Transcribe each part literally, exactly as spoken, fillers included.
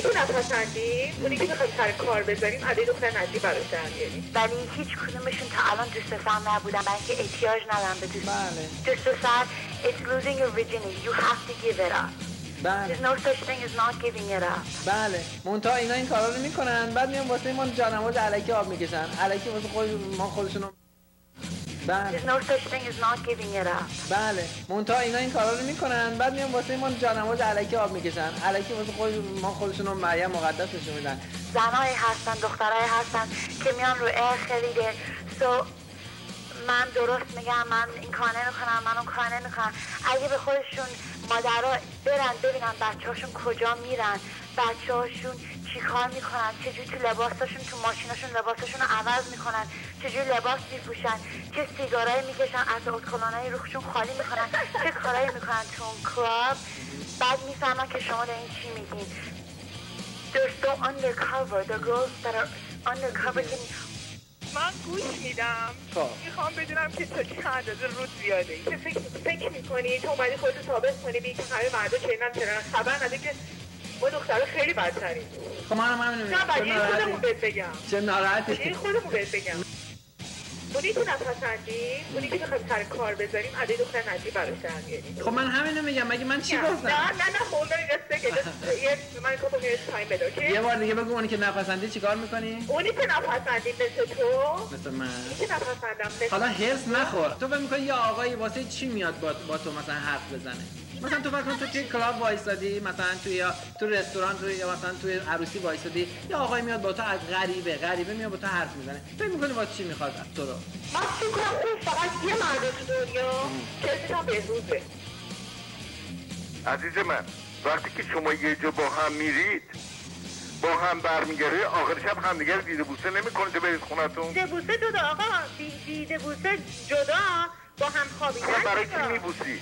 که نپسندیم اونی که بخوایم سر کار بذاریم علی دختر نجیب براش در میاریم، ولی هیچ کدومشون تا الان دوست پسر نبودن برای اینکه احتیاج ندارن به دوست بله دوست پسر. It's losing your virginity. You have to give it up. بله There's no such thing as not giving it up. بله منتها اینا این کارا رو میکنن، بعد میان واسه ما جانماز الکی آب میکشن، الکی واسه خود ما خودشونو. بله There's no such thing as not giving it up. بله منتها اینا این کارا رو میکنن، بعد میان واسه ما جانماز الکی آب میکشن، الکی واسه خود ما خودشونو مریم مقدس نشون میدن. زنای هستن، دخترای هستن که میان رو ار خریده. So من درست میگم، من این کار نمیکنم، من اون کار نمیکنم. اگه به خودشون مادرها برن ببینن بچه هاشون کجا میرن، بچه هاشون چی کار میکنن، چجوری تو لباساشون تو ماشیناشون لباساشون رو عوض میکنن، چجوری لباس میپوشن، چه سیگارایی میکشن، از اتکلونای روحشون خالی میکنن، چه کارایی میکنن تو اون کلاب، بعد میفهمن که شما دارین چی میگین. They're so undercover. The girls that are undercover can من گوش میدم، میخوام بدونم که تو چه اندازه رود زیاده که فکر, فکر میکنی تو اومدی خودتو ثابت کنی بی که همه مردا چینن چرا خبر نده که ما دخترها خیلی بدتری. خب منم همین میگم. نه بعد این خودمون بهت بگم. چه ناراحتی. این خودمون بهت بگم. اونی که نپسندیم، اونی که بخوایم سر کار بذاریم علی دختر نجیب براش در میاریم. خب من همینو میگم، مگه من چی گفتم؟ نه نه نه خب اون دست که من گفتم یه تایم بده اوکی. یه بار دیگه بگو اونی که نپسندی چیکار میکنی؟ اونی که نپسندیم مثل تو، مثل من. اونی که نپسندم مثل حالا هرس نخور. تو فکر می‌کنی یه آقایی واسه چی میاد با, با تو مثلا حرف بزنه؟ مثلا تو فکر کن تو توی کلاب وایسادی، مثلا توی یا تو رستوران توی یا مثلا توی عروسی وایسادی، یه آقایی میاد با تو از غریبه غریبه میاد با تو حرف میزنه. فکر می‌کنی واسه چی میخواد از تو رو؟ من فکر کنم تو فقط یه مرد تو دنیا کسی هم بهروزه. عزیز من وقتی که شما یه جا با هم میرید با هم برمیگردید آخر شب همدیگه رو دیده بوسه نمی‌کنید برید خونتون؟ دیده بوسه جدا آقا، دیده بوسه جدا با هم خوابیدن. برای کی میبوسی؟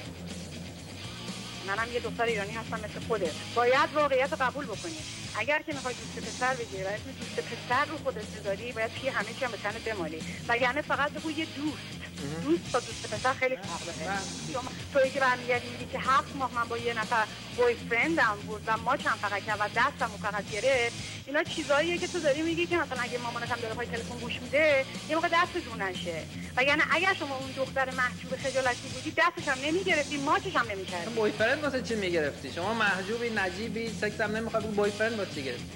منم یه دختر ایرانی هستم مثل خودت. باید واقعیت رو قبول بکنی. اگر که میخوای دوست پسر بگیری و اسم دوست پسر رو خودت بذاری، باید پی همه چی هم به تنت بمالی. وگرنه فقط بگو یه دوست. دوست با دوست پسر خیلی فرق داره. شما تویی که برمیگردی میگی که هفت ماه من با یه نفر بوی فرندم بود و ما چند فقط کرد و دستمو فقط گرفت، اینا چیزاییه که تو داری میگی که مثلا اگه مامانت هم داره پای تلفن گوش میده یه موقع دست جون نشه. وگرنه اگر شما اون دختر محجوب خجالتی بودی دستش هم نمیگرفتی، ماچش هم نمیکردی. بوی فرند واسه چی میگرفتی؟ شما محجوبی، نجیبی، سکس هم نمیخواد، بوی فرند واسه چی گرفتی؟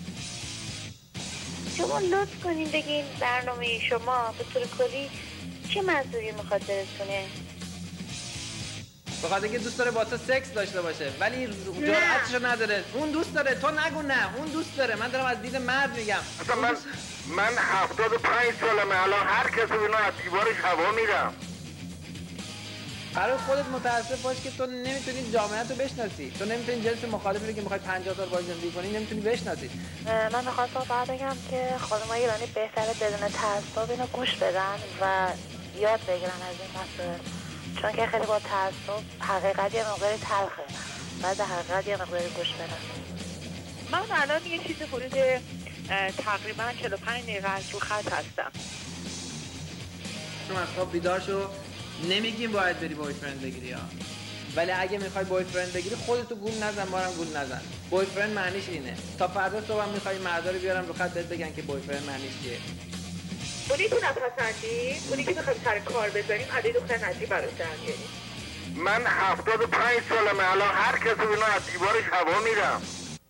شما لطف کنین بگین برنامه شما به طور کلی چه منظوری میخواد برسونه؟ بخاطر اینکه دوست داره با تو سکس داشته باشه ولی جرأتشو نداره. اون دوست داره، تو نگو نه. اون دوست داره. من دارم از دید مرد میگم. اصلا من من هفتاد و پنج سالمه الان هر کسی اینا از دیوارش هوا میرم. برای خودت متاسف باش که تو نمیتونی جامعه رو بشناسی. تو نمیتونی جنس مخالفی رو که میخوای پنجاه سال باهاش زندگی کنی نمیتونی بشناسی. من میخواستم فقط بگم که خانم‌های ایرانی بهتره بدون تعصب اینو گوش بدن و یاد بگیرن از این مسائل، چون که خیلی با تعصب حقیقت یه مقداری تلخه. بعد حقیقت یه مقداری گوش بدن. من الان یه چیز حدود تقریبا چهل و پنج دقیقه از رو خط هستم. شما از خواب بیدار شو. نمیگیم باید بری بوی فرند بگیری ها، ولی اگه میخوای بوی فرند بگیری خودتو گول نزن، بارم گول نزن. بوی فرند معنیش اینه. تا فردا صبح هم میخوای مردا رو بیارم رو خط بهت بگن که بوی فرند معنیش چیه. اونی که نپسندی، اونی که بخوایم سر کار بذاریم علی دختر نجیب براش در میاریم. من هفتاد و پنج سالمه الان هر کسی اینا از دیوارش هوا میرم.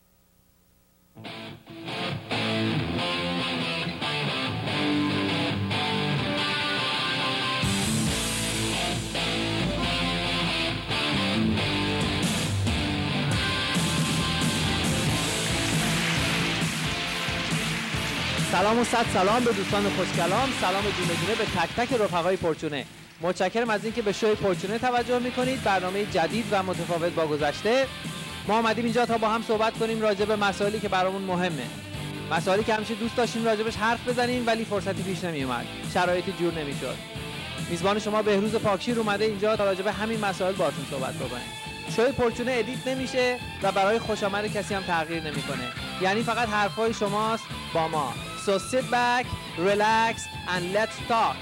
سلام و صد سلام به دوستان خوشکلام. سلام جونه جونه به تک تک رفقای پرچونه. متشکرم از اینکه به شوی پرچونه توجه میکنید. برنامه جدید و متفاوت با گذشته. ما اومدیم اینجا تا با هم صحبت کنیم راجع به مسائلی که برامون مهمه. مسائلی که همیشه دوست داشتیم راجبش حرف بزنیم ولی فرصتی پیش نمی اومد. شرایطی جور نمیشد. میزبان شما بهروز پاکشیر اومده اینجا تا راجع به همین مسائل باهاتون صحبت بکنه. شوی پرچونه ادیت نمیشه و برای خوشامد کسی هم تغییر نمیکنه. یعنی فقط حرفای شماست با ما. So sit back, relax and let's talk.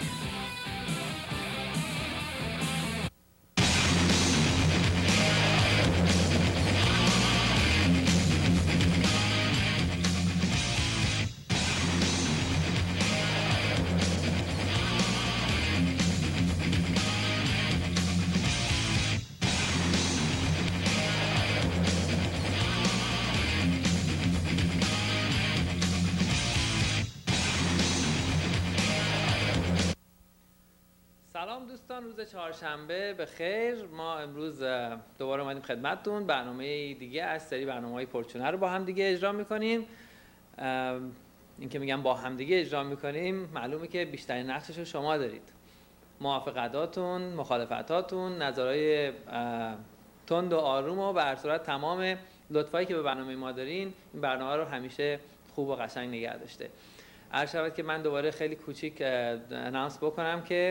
سلام دوستان، روز چهارشنبه به خیر. ما امروز دوباره اومدیم خدمتتون. برنامه دیگه از سری برنامه‌های پرچونه رو با هم دیگه اجرا می‌کنیم. این که میگم با هم دیگه اجرا می‌کنیم معلومه که بیشترین نقشش رو شما دارید. موافقتاتون، مخالفتاتون، نظرهای تند و آروم و به هر صورت تمام لطفایی که به برنامه ما دارین این برنامه رو همیشه خوب و قشنگ نگه داشته. عرض شود که من دوباره خیلی کوچیک اناونس بکنم که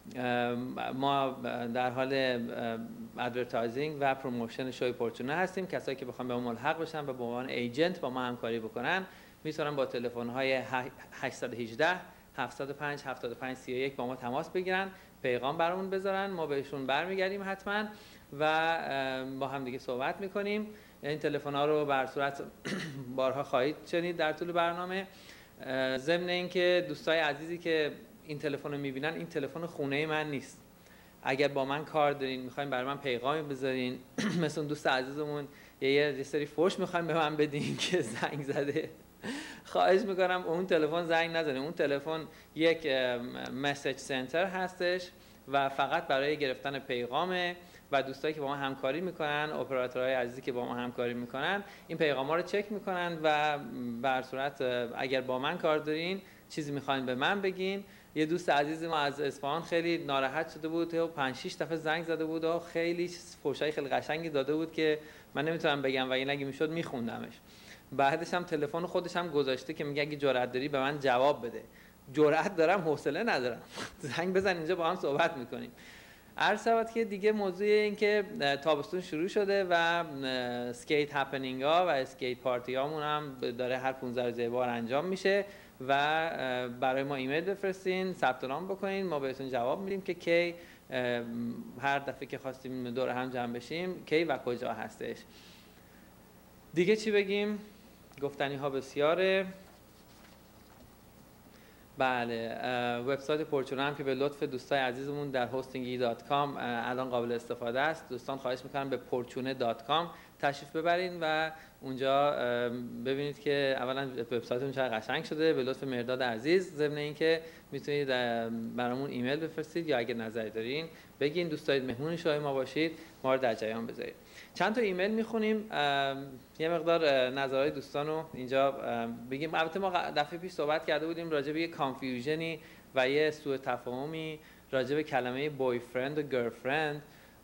ما در حال ادورتایزینگ و پروموشن شوی پرچونه هستیم. کسایی که بخوام به ما ملحق بشن و به عنوان ایجنت با ما همکاری بکنن میتونن با تلفن های هشت یک هشت هفت صفر پنج هفت پنج سه یک با ما تماس بگیرن، پیغام برامون بذارن، ما بهشون برمیگردیم حتما و با هم دیگه صحبت میکنیم. این تلفن ها رو به هر صورت بارها خواهید شنید در طول برنامه. ضمن اینکه دوستای عزیزی که این تلفن رو میبینن، این تلفن خونه من نیست. اگر با من کار دارین، میخواین برای من پیغامی بذارین مثل اون دوست عزیزمون یه یه سری فوش میخواین به من بدین که زنگ زده، خواهش میکنم اون تلفن زنگ نزنین. اون تلفن یک مسیج سنتر هستش و فقط برای گرفتن پیغامه و دوستایی که با ما همکاری میکنن، اپراتورهای عزیزی که با ما همکاری میکنن، این پیغاما رو چک میکنن و به هر صورت اگر با من کار دارین چیزی میخواین به من بگین. یه دوست عزیز ما از اصفهان خیلی ناراحت شده بود و پنج شش دفعه زنگ زده بود و خیلی فوشای خیلی قشنگی داده بود که من نمیتونم بگم و این اگه میشد میخوندمش. بعدش هم تلفن خودش هم گذاشته که میگه اگه جرأت داری به من جواب بده. جرأت دارم، حوصله ندارم. زنگ بزن اینجا با هم صحبت میکنیم. عرض شود که دیگه موضوع این که تابستون شروع شده و اسکیت هپنینگ ها و اسکیت پارتی هامون هم داره هر پانزده روز بار انجام میشه و برای ما ایمیل بفرستین، ثبت نام بکنین، ما بهتون جواب میدیم که کی هر دفعه که خواستیم دور هم جمع بشیم کی و کجا هستش. دیگه چی بگیم؟ گفتنی ها بسیاره. بله، وبسایت پرچونه هم که به لطف دوستای عزیزمون در هاستینگی دات کام الان قابل استفاده است. دوستان خواهش میکنم به پرچونه دات کام تشریف ببرین و اونجا ببینید که اولا وبسایتمون چقدر قشنگ شده به لطف مرداد عزیز. ضمن اینکه میتونید برامون ایمیل بفرستید یا اگه نظری دارین بگین، دوست دارید مهمون شوی ما باشید، ما رو در جریان بذارید. چند تا ایمیل میخونیم، یه مقدار نظرهای دوستان رو اینجا بگیم. البته ما دفعه پیش صحبت کرده بودیم راجع به یه کانفیوژنی و یه سوء تفاهمی راجع به کلمه بوی فرند و گرلفرند.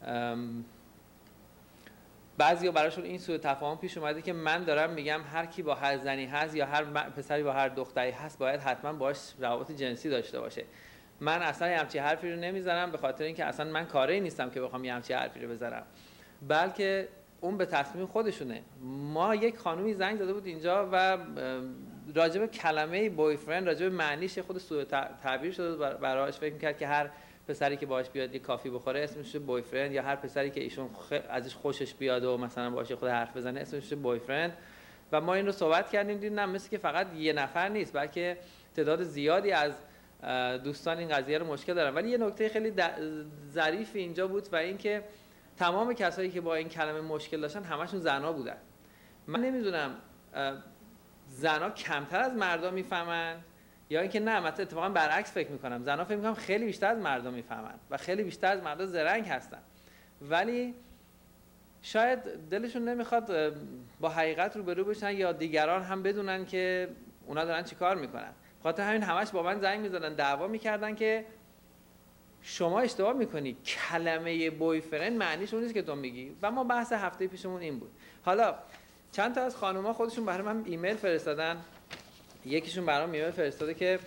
بعضیا براشون این سوء تفاهم پیش اومده که من دارم میگم هر کی با هر زنی هست یا هر پسری با هر دختری هست باید حتما باهاش روابط جنسی داشته باشه. من اصلا همچین حرفی رو نمیزنم، به خاطر اینکه اصلا من کاری نیستم که بخوام همچین حرفی رو بزنم، بلکه اون به تصمیم خودشونه. ما یک خانومی زنگ زده بود اینجا و راجع به کلمه بوی فرند، راجع به معنیش خود سوء تعبیر شده براش، فکر می‌کرد که هر پسری که باهاش بیاد یه کافی بخوره اسمش بوی فرند، یا هر پسری که ایشون ازش خوشش بیاد و مثلا باهاش خود حرف بزنه اسمش بوی فرند. و ما این رو صحبت کردیم، دیدیم نه، مثل که فقط یه نفر نیست بلکه تعداد زیادی از دوستان این قضیه رو مشکل دارن. ولی یه نکته خیلی ظریف اینجا بود و اینکه تمام کسایی که با این کلمه مشکل داشتن همشون زنا بودن. من نمیدونم زنا کمتر از مردا میفهمن یا اینکه نه، مثلا اتفاقا برعکس فکر میکنم، زنا فکر میکنم خیلی بیشتر از مردا میفهمن و خیلی بیشتر از مردا زرنگ هستن، ولی شاید دلشون نمیخواد با حقیقت روبرو بشن یا دیگران هم بدونن که اونا دارن چی کار میکنن. خاطر همین همش با من زنگ میزدن، دعوا میکردن که شما اشتباه میکنی، کلمه بوی فرند معنیش اون نیست که تو میگی. و ما بحث هفته پیشمون این بود. حالا چند تا از خانوما خودشون برای من ایمیل فرستادن. یکیشون برام ایمیل فرستاده که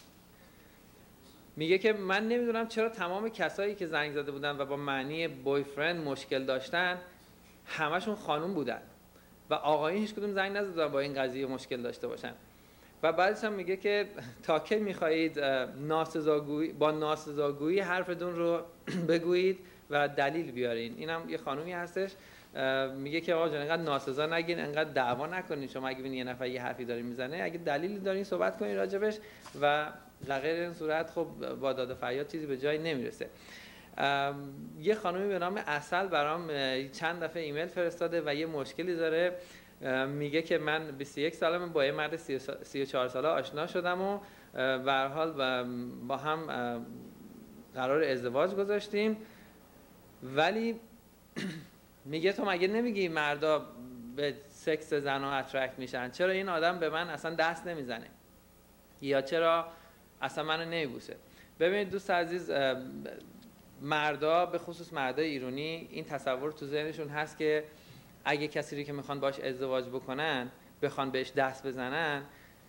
میگه که من نمیدونم چرا تمام کسایی که زنگ زده بودن و با معنی بوی فرند مشکل داشتن همشون خانوم بودن و آقایون هیچ کدوم زنگ نزدن با این قضیه مشکل داشته باشن. و بعدش هم میگه که تا کی میخواهید ناسزاگویی با ناسزاگویی حرفتون رو بگویید و دلیل بیارین. اینم یه خانومی هستش میگه که آقا جان انقدر ناسزا نگین، انقدر دعوا نکنین، شما اگه ببینید یه نفر یه حرفی داره میزنه اگه دلیلی دارین صحبت کنین راجبش و غیر این صورت خب با داد و فریاد چیزی به جایی نمیرسه. یه خانومی به نام عسل برام چند دفعه ایمیل فرستاده و یه مشکلی داره. میگه که من بیست و یک سالمه، با یه مرد سی و چهار ساله آشنا شدم و به هر حال با هم قرار ازدواج گذاشتیم، ولی میگه تو مگه نمیگی مردا به سکس زنا اترکت میشن، چرا این آدم به من اصلا دست نمیزنه یا چرا اصلا منو نمیبوسه؟ ببینید دوست عزیز، مردا به خصوص مردای ایرانی این تصور تو ذهنشون هست که اگه کسی رو که میخوان باش ازدواج بکنن بخوان بهش دست بزنن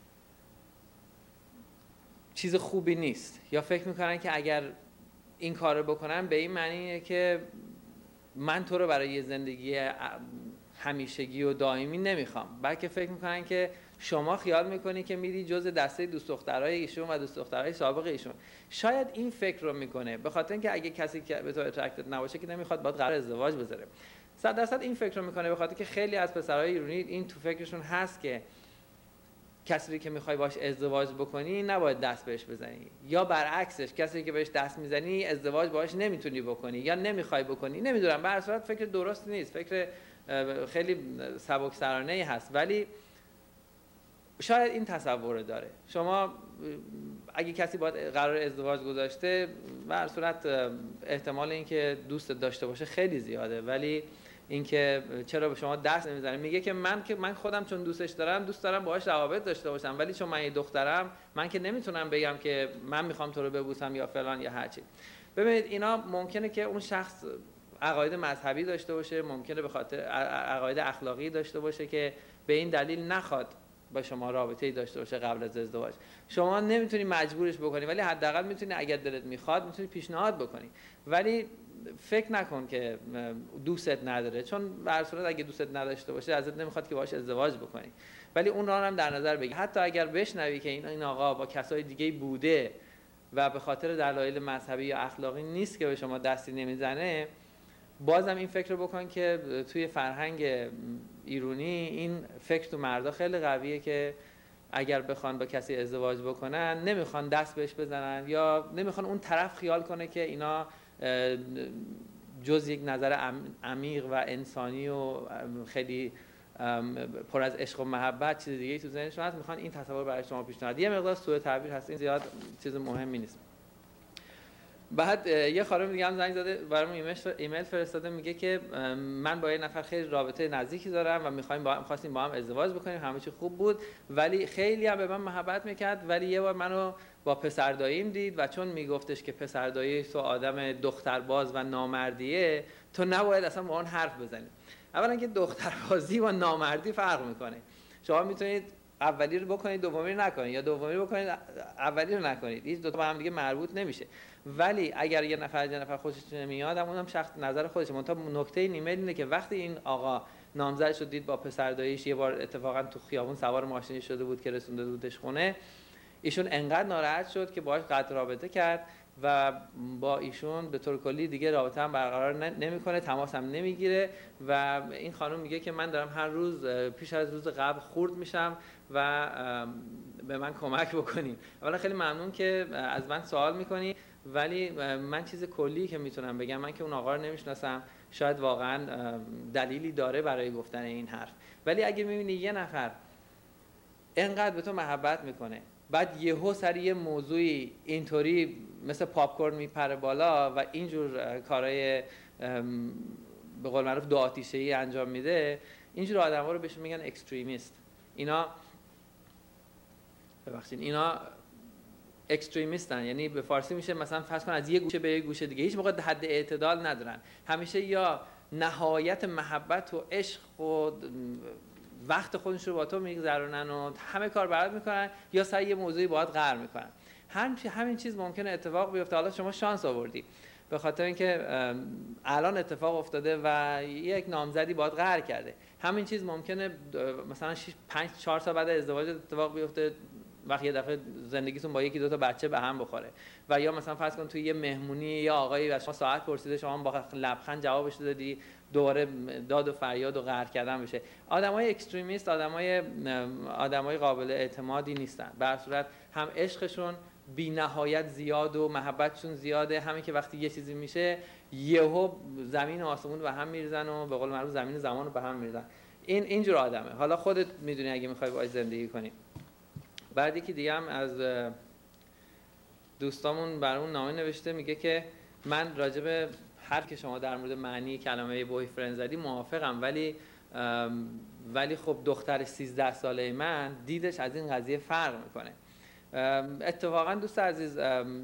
چیز خوبی نیست، یا فکر میکنن که اگر این کار رو بکنن به این معنیه که من تو رو برای یه زندگی همیشگی و دائمی نمیخوام، بلکه فکر میکنن که شما خیال میکنی که میری جز دسته دوست دخترای ایشون و دوست دخترای سابق ایشون. شاید این فکر رو میکنه به خاطر اینکه اگه کسی که به تو اترکتد نباشه که نمیخواد باهات قرار ازدواج بذاره. صد درصد این فکر رو میکنه به خاطر که خیلی از پسرای ایرانی این تو فکرشون هست که کسی که میخوای باش ازدواج بکنی نباید دست بهش بزنی، یا برعکسش کسی که بهش دست میزنی ازدواج باش نمیتونی بکنی یا نمیخوای بکنی. نمیدونم، به هر صورت فکر درست نیست، فکر خیلی سبکسرانه‌ای هست، ولی شاید این تصور داره. شما اگه کسی باید قرار ازدواج گذاشته به هر صورت احتمال اینکه دوست داشته باشه خیلی زیاده، ولی اینکه چرا به شما دست نمیزنه، میگه که من که من خودم چون دوستش دارم دوست دارم باهاش روابط داشته باشم، ولی چون من یه دخترم من که نمیتونم بگم که من میخوام تو رو ببوسم یا فلان یا هرچی. ببینید اینا ممکنه که اون شخص عقاید مذهبی داشته باشه، ممکنه به خاطر عقاید اخلاقی داشته باشه که به این دلیل نخواد با شما رابطه‌ای داشته باشه قبل از ازدواج. شما نمیتونی مجبورش بکنی، ولی حداقل میتونی اگر دلت میخواد میتونی پیشنهاد بکنی، ولی فکر نکن که دوستت نداره، چون به هر صورت اگه دوستت نداشته باشه ازت نمیخواد که باهاش ازدواج بکنی. ولی اون رو هم در نظر بگیر، حتی اگر بشنوی که این این آقا با کسای دیگه بوده و به خاطر دلایل مذهبی یا اخلاقی نیست که به شما دستی نمیزنه، بازم این فکر رو بکن که توی فرهنگ ایرانی این فکر تو مردا خیلی قویه که اگر بخوان با کسی ازدواج بکنن نمیخوان دست بهش بزنن یا نمیخوان اون طرف خیال کنه که اینا جز یک نظر عمیق و انسانی و خیلی پر از عشق و محبت چیز دیگه تو ذهنشون هست، میخوان این تصور برای شما پیشنهاد. یه مقدار سوء تعبیر هست، این زیاد چیز مهمی نیست. بعد یه خانم دیگه هم زنگ زده برام ایمیل فرستاده، میگه که من با یه نفر خیلی رابطه نزدیکی دارم و می‌خوایم با هم خواستیم با هم ازدواج بکنیم، همه چی خوب بود، ولی خیلی هم به من محبت میکرد، ولی یه بار منو با پسر داییم دید و چون میگفتش که پسر دایی تو آدم دخترباز و نامردیه، تو نباید اصلا با اون حرف بزنی. اولا که دختربازی و نامردی فرق میکنه. شما میتونید اولی رو بکنید دومی رو نکنید، یا دومی رو بکنید اولی رو نکنید، این دو تا با هم دیگه مربوط نمیشه. ولی اگر یه نفر یه نفر خوشش نمیاد، اونم شخص نظر خودشه. منتها نکته ایمیل اینه که وقتی این آقا نامزدش رو دید با پسر داییش، یه بار اتفاقا تو خیابون سوار ماشینی شده بود که رسونده بودش خونه، ایشون انقدر ناراحت شد که باهاش قطع رابطه کرد و با ایشون به طور کلی دیگه رابطه هم برقرار نمیکنه، تماس هم نمیگیره و این خانم میگه که من دارم هر روز پیش از روز قبل خورد میشم و به من کمک بکنی. اولا خیلی ممنون که از من سوال میکنی، ولی من چیز کلی که میتونم بگم، من که اون آقا رو نمیشناسم، شاید واقعا دلیلی داره برای گفتن این حرف، ولی اگه میبینی یه نفر انقدر به تو محبت میکنه بعد یهو سر یه موضوعی اینطوری مثل پاپ کورن میپره بالا و اینجور کارهای به قول معروف دو آتیشه‌ای انجام میده، اینجور آدم‌ها رو بهشون میگن اکستریمیست. اینا ببخشید اینا اکستریمیستن، یعنی به فارسی میشه مثلا فرض کن از یه گوشه به یه گوشه دیگه، هیچ موقع حد اعتدال ندارن، همیشه یا نهایت محبت و عشق و وقت خودش رو با تو میگذرونن و همه کار برات میکنن، یا سر یه موضوعی باهات قهر میکنن. همین همین چیز ممکنه اتفاق بیفته. حالا شما شانس آوردی به خاطر اینکه الان اتفاق افتاده و یک نامزدی باهات قهر کرده. همین چیز ممکنه مثلا شش پنج چهار سال بعد ازدواج اتفاق بیفته، وقتی یه دفعه زندگیتون با یکی دو تا بچه به هم بخوره، و یا مثلا فرض کن توی یه مهمونی یا آقایی از شما ساعت پرسیده، شما با لبخند جوابش دادی، دوباره داد و فریاد و قهر کردن بشه. آدمای اکستریمیست آدمای آدمای قابل اعتمادی نیستن. به هر صورت هم عشقشون بی نهایت زیاد و محبتشون زیاده، همین که وقتی یه چیزی میشه یهو زمین و آسمون به هم میریزن و به قول معروف زمین و زمان رو به هم میریزن. این اینجور آدمه. حالا خودت میدونی اگه میخوای باهاش زندگی کنی. بعد یکی دیگه هم از دوستامون برامون نامه نوشته، میگه که من راجب هر که شما در مورد معنی کلمه بوی فرند زدی موافقم، ولی ولی خب دختر سیزده ساله من دیدش از این قضیه فرق میکنه. اتفاقا دوست عزیز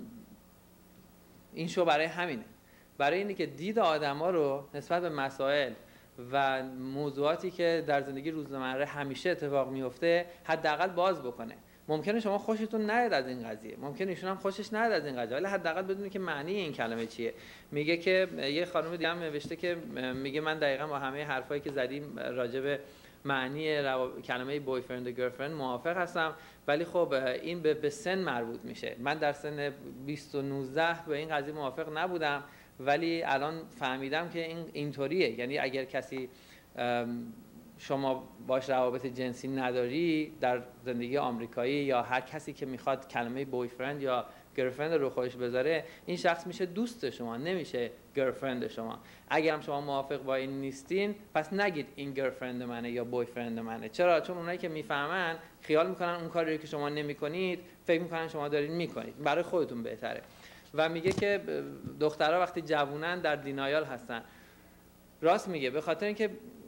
این شو برای همینه، برای اینه که دید آدما رو نسبت به مسائل و موضوعاتی که در زندگی روزمره همیشه اتفاق میفته حداقل باز بکنه. ممکنه شما خوشتون نیاد از این قضیه، ممکنه ایشون هم خوشش نیاد از این قضیه، ولی حداقل بدونید که معنی این کلمه چیه. میگه که یه خانم دیگه هم نوشته که میگه من دقیقاً با همه حرفایی که زدیم راجع به معنی کلمه بوی فرند و گرلفرند موافق هستم، ولی خب این به, به سن مربوط میشه. من در سن بیست و نوزده به این قضیه موافق نبودم، ولی الان فهمیدم که این اینطوریه. یعنی اگر کسی شما باش روابط جنسی نداری در زندگی آمریکایی یا هر کسی که میخواد کلمه بوی فرند یا گرلفرند رو خودش بذاره، این شخص میشه دوست شما، نمیشه گرلفرند شما. اگر هم شما موافق با این نیستین پس نگید این گرلفرند منه یا بوی فرند منه. چرا؟ چون اونایی که میفهمن خیال میکنن اون کاری که شما نمیکنید فکر میکنن شما دارین میکنید، برای خودتون بهتره. و میگه که دخترها وقتی جوونن در دینایال هستن. راست میگه، به خاطر اینکه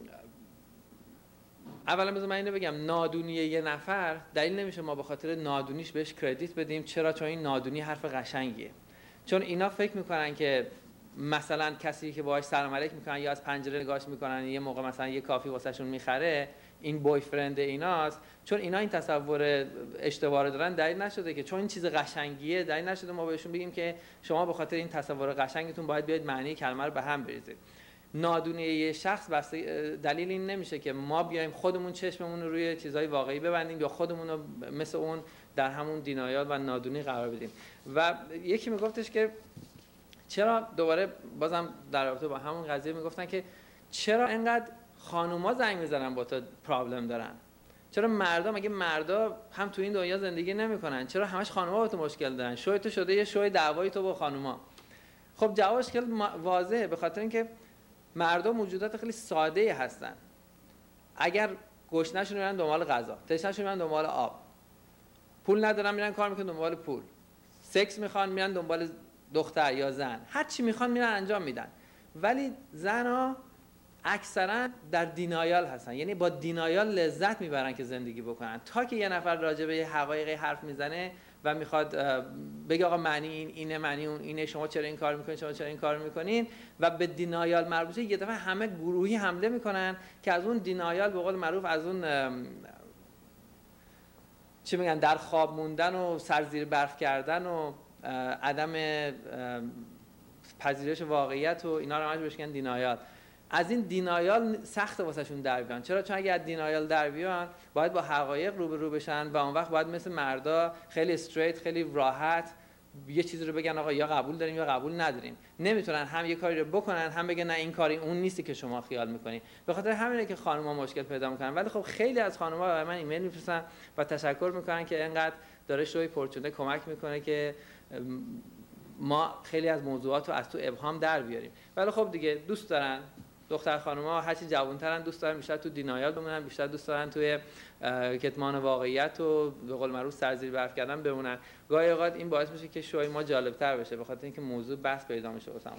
اولا بذار من اینو بگم، نادونی یه نفر دلیل نمیشه ما به خاطر نادونیش بهش کردیت بدیم. چرا؟ چون این نادونی حرف قشنگیه. چون اینا فکر میکنن که مثلا کسی که باهاش سلام علیک میکنن یا از پنجره نگاهش میکنن یه موقع مثلا یه کافی واسهشون میخره، این بوی فرند ایناست. چون اینا این تصور اشتباه دارن، دلیل نشده که چون این چیز قشنگیه دلیل نشده ما بهشون بگیم که شما به خاطر این تصور قشنگتون باید بیاید معنی کلمه رو به هم بریزید. نادونی یه شخص بسته دلیل این نمیشه که ما بیایم خودمون چشممون رو روی چیزهای واقعی ببندیم یا خودمون رو مثل اون در همون دینایال و نادونی قرار بدیم. و یکی میگفتش که چرا، دوباره بازم در رابطه با همون قضیه میگفتن که چرا اینقدر خانوما زنگ میزنن با تو پرابلم دارن؟ چرا مردا، مگه مردا هم تو این دنیا زندگی نمیکنن؟ چرا همش خانوما با تو مشکل دارن؟ شوی تو شده یه شوی دعوای تو با خانوما. خب جوابش خیلی واضحه، به خاطر اینکه مردم موجودات خیلی ساده هستن. اگر گشنه‌شون میرن دنبال غذا، تشنه‌شون میرن دنبال آب، پول ندارن میرن کار میکنن دنبال پول، سکس میخوان میرن دنبال دختر یا زن، هر چی میخوان میرن انجام میدن. ولی زنها اکثرا در دینایال هستن، یعنی با دینایال لذت میبرن که زندگی بکنن. تا که یه نفر راجع به حقایقی حرف میزنه و میخواد بگه آقا معنی این اینه، معنی اون اینه، شما چرا این کار میکنین، شما چرا این کار میکنین، و به دینایال مربوطه، یه دفعه همه گروهی حمله میکنن که از اون دینایال به قول معروف از اون چی میگن در خواب موندن و سر زیر برف کردن و عدم پذیرش واقعیت و اینا رو همش بهش میگن دینایال. از این دینایال سخت واسهشون در بیان. چرا؟ چون اگه از دینایال در بیان باید با حقایق روبرو بشن و اون وقت باید مثل مردا خیلی استریت، خیلی راحت یه چیزی رو بگن آقا یا قبول داریم یا قبول نداریم. نمیتونن هم یه کاری رو بکنن هم بگن نه این کاری اون نیستی که شما خیال میکنین. به خاطر همینه که خانم‌ها مشکل پیدا میکنن. ولی خب خیلی از خانم‌ها به من ایمیل میفرستن و تشکر میکنن که اینقدر داره شوی پرچونه کمک میکنه که ما خیلی از موضوعات رو از تو ابهام در بیاریم. ولی خب دیگه دوست دارن دختر خانم‌ها هرچی جوان‌ترن دوست دارن بیشتر تو دینایال بمونن، بیشتر دوست دارن توی کتمان واقعیت و به قول معروف سر زیر برف کردن بمونن. گاهی اوقات این باعث میشه که شوی ما جالب‌تر بشه، به خاطر اینکه موضوع بحث پیدا میشه واسمون.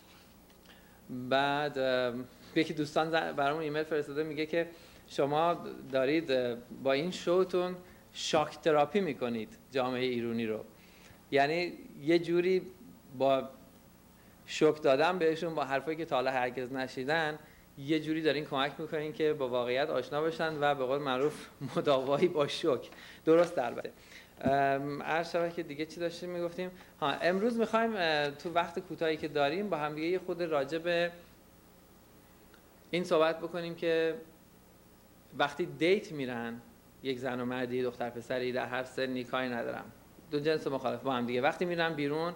بعد یکی دوستان برامون ایمیل فرستاده میگه که شما دارید با این شوتون شاک تراپی میکنید جامعه ایرانی رو. یعنی یه جوری با شوک دادن بهشون با حرفایی که تا حالا هرگز نشیدن یه جوری دارین کمک میکنین که با واقعیت آشنا بشن و به قول معروف مداوایی با شوک. درست البته. عرض شود که دیگه چی داشتیم میگفتیم؟ ها امروز میخوایم تو وقت کوتاهی که داریم با هم دیگه یه خود راجع به این صحبت بکنیم که وقتی دیت میرن یک زن و مردی، دختر پسری در هر سنی، کاری ندارم، دو جنس مخالف با هم دیگه وقتی میرن بیرون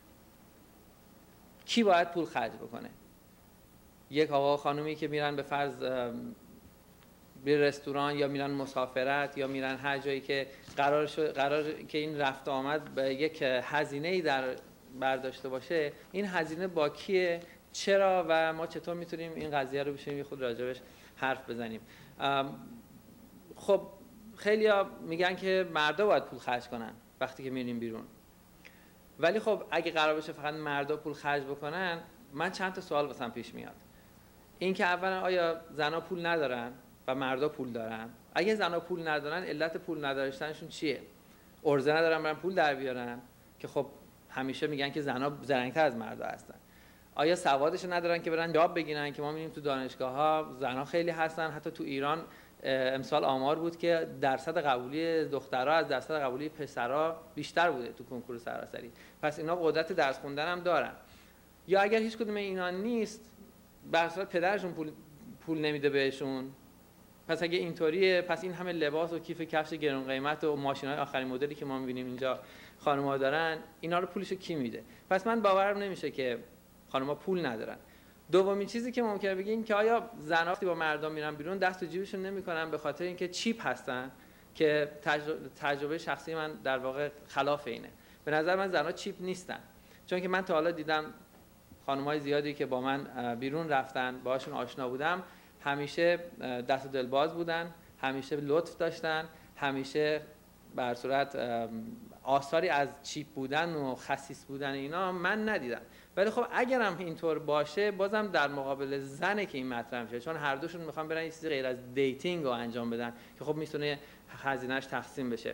کی باید پول خرج بکنه؟ یک آقا خانومی که میرن به فرض به رستوران یا میرن مسافرت یا میرن هر جایی که قرار قرار که این رفت آمد به یک هزینه‌ای در برداشته باشه، این هزینه با کیه؟ چرا؟ و ما چطور میتونیم این قضیه رو بشیم خود راجبش حرف بزنیم؟ خب خیلی‌ها میگن که مردا باید پول خرج کنن وقتی که میریم بیرون. ولی خب اگه قرار بشه فقط مردا پول خرج بکنن، من چند تا سوال واسم پیش میاد. این که اولا آیا زنا پول ندارن و مردا پول دارن؟ اگه زنا پول ندارن، علت پول نداشتنشون چیه؟ ارزه ندارن برن پول در بیارن که خب همیشه میگن که زنا زرنگ‌تر از مردا هستن. آیا سوادش ندارن که برن جاب بگیرن که ما می‌بینیم تو دانشگاه‌ها زنا خیلی هستن. حتی تو ایران امسال آمار بود که درصد قبولی دخترها از درصد قبولی پسرها بیشتر بوده تو کنکور سراسری. پس اینا قدرت درس خوندن هم دارن. یا اگر هیچ کدوم اینا نیست، به اصل پدرشون پول پول نمیده بهشون، پس اگه اینطوریه، پس این همه لباس و کیف کفش گران قیمت و ماشین‌های آخرین مدلی که ما می‌بینیم اینجا خانم‌ها دارن، اینا رو پولشو کی میده؟ پس من باورم نمیشه که خانم‌ها پول ندارن. دومین چیزی که ممکنه بگیم که آیا زن‌ها وقتی با مردان میرن بیرون دست تو جیبشون نمی‌کنن به خاطر اینکه چیپ هستن، که تجربه شخصی من در واقع خلاف اینه. به نظر من زن‌ها چیپ نیستن، چون که من تا حالا دیدم خانم‌های زیادی که با من بیرون رفتن، باهاشون آشنا بودم، همیشه دست و دل باز بودن، همیشه لطف داشتن، همیشه به هر صورت آثاری از چیپ بودن و خسیس بودن اینا من ندیدم. ولی خب اگرم اینطور باشه، بازم در مقابل زنه که این مطرح میشه، چون هر دوشون میخوان برن یه چیزی غیر از دیتینگ رو انجام بدن که خب میتونه هزینه‌اش تقسیم بشه.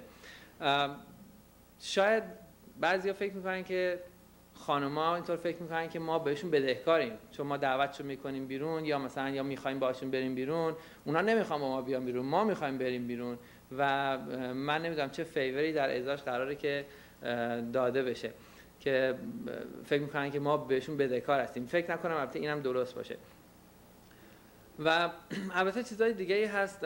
شاید بعضیا فکر میکنن که خانم‌ها اینطور فکر میکنن که ما بهشون بدهکاریم، چون ما دعوتشون میکنیم بیرون، یا مثلا یا میخوایم باهاشون بریم بیرون، اونا نمیخوان با ما بیان بیرون، ما میخوایم بریم بیرون و من نمیدونم چه فیوری در ازاش قراره که داده بشه که فکر میکنن که ما بهشون بدهکار هستیم. فکر نکنم البته اینم درست باشه. و البته چیزای دیگه‌ای هست،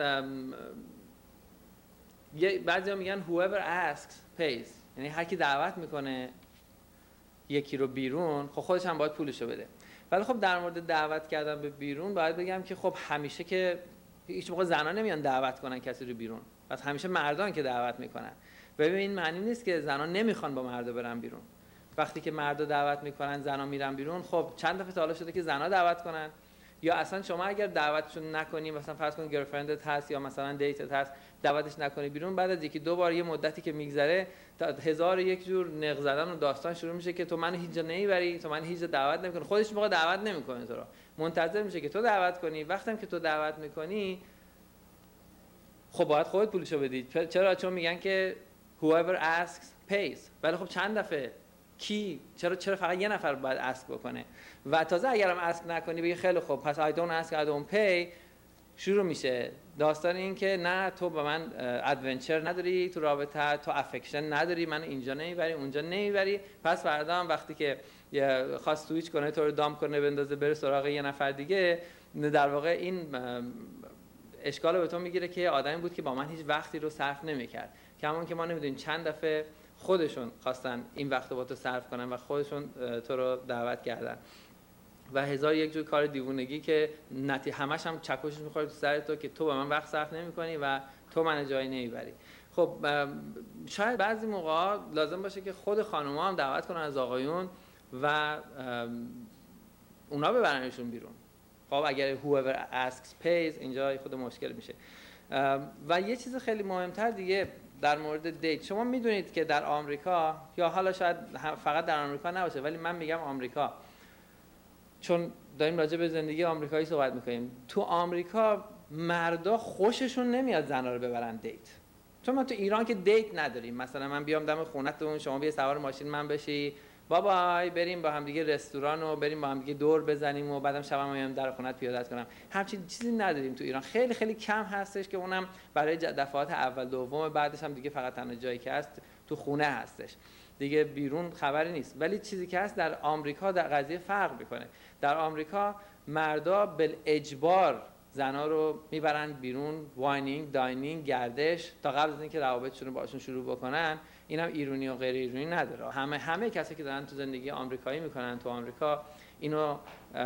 بعضیا میگن whoever asks pays، یعنی هر کی دعوت میکنه یکی رو بیرون، خب خودش هم باید پولشو بده. ولی خب در مورد دعوت کردن به بیرون باید بگم که خب همیشه که هیچ موقع زنا نمیان دعوت کنن کسی رو بیرون، پس همیشه مردان که دعوت میکنن. ببین این معنی نیست که زنا نمیخوان با مردا برن بیرون. وقتی که مردا دعوت میکنن زنا میرن بیرون، خب چند دفعه تا حالا شده که زنا دعوت کنن، یا اصلا شما اگر دعوتشون نکنی، مثلا فرض کن گرلفرندت هست یا مثلا دیتت هست، دعوتش نکنی بیرون، بعد از یکی دو بار یه مدتی که میگذره تا هزار یک جور نق زدن و داستان شروع میشه که تو منو هیچ جا نمیبری، تو منو هیچ جا دعوت نمیکنی. خودش موقع دعوت نمیکنه، تو رو منتظر میشه که تو دعوت کنی. وقتی هم که تو دعوت میکنی، خب باید خودت پولشو بدی. چرا؟ چون میگن که whoever asks pays. ولی خب چند دفعه کی چرا چرا فقط یه نفر باید اسک بکنه؟ و تازه اگرم اسک نکنی بگی خیلی خوب پس I don't ask I don't pay، شروع میشه داستان این که نه تو با من ادونچر نداری تو رابطه، تو افکشن نداری، من اینجا نمیبری اونجا نمیبری، پس فردا هم وقتی که خواست سویچ کنه تو رو دام کنه بندازه بره سراغ یه نفر دیگه، در واقع این اشکال به تو میگیره که آدمی بود که با من هیچ وقتی رو صرف نمیکرد. کمان که ما نمیدونیم چند دفعه خودشون خواستن این وقت رو با تو صرف کنن و خودشون تو رو دعوت کردن و هزار یک جور کار دیوونگی که نتی همش هم چکشش میخوره تو سر تو که تو با من وقت صرف نمی‌کنی و تو من جایی نمیبری. خب شاید بعضی موقع لازم باشه که خود خانم‌ها هم دعوت کنن از آقایون و اونا ببرنشون بیرون. خب اگر whoever asks pays اینجا خود مشکل میشه. و یه چیز خیلی مهمتر دیگه در مورد دیت، شما میدونید که در آمریکا، یا حالا شاید فقط در آمریکا نباشه ولی من میگم آمریکا چون داریم راجع به زندگی آمریکایی صحبت میکنیم، تو آمریکا مردا خوششون نمیاد زنا رو ببرن دیت. چون ما تو ایران که دیت نداریم، مثلا من بیام دم خونه‌تون شما بیا سوار ماشین من بشی بابای بریم با هم دیگه رستوران و بریم با هم دیگه دور بزنیم و بعدم شبم میام در خونه‌ت پیاده‌ت کنم، همچین چیزی نداریم تو ایران. خیلی خیلی کم هستش که اونم برای دفعات اول دوم، بعدش هم دیگه فقط تنها جایی که هست تو خونه هستش دیگه، بیرون خبری نیست. ولی چیزی که هست در آمریکا در قضیه فرق میکنه. در آمریکا مردا بالاجبار زنا رو میبرن بیرون، واینینگ، داینینگ، گردش، تا قبل از اینکه روابطشون رو باشون شروع بکنن. اینم ایرانی و غیر ایرانی نداره، همه همه کسی که دارن تو زندگی آمریکایی میکنن تو آمریکا اینو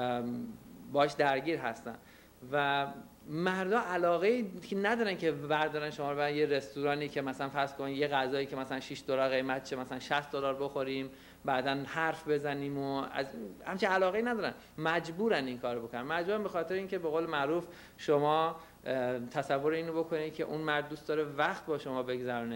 باش درگیر هستن و مردا علاقه که ندارن که بردارن شما رو برن یه رستورانی که مثلا فرض کن یه غذایی که مثلا شش دلار قیمت چه مثلا شصت دلار بخوریم، بعدن حرف بزنیم و از همچین علاقه ندارن، مجبورن این کارو بکنن. مجبورن به خاطر اینکه به قول معروف شما تصور اینو بکنید که اون مرد دوست داره وقت با شما بگذرونه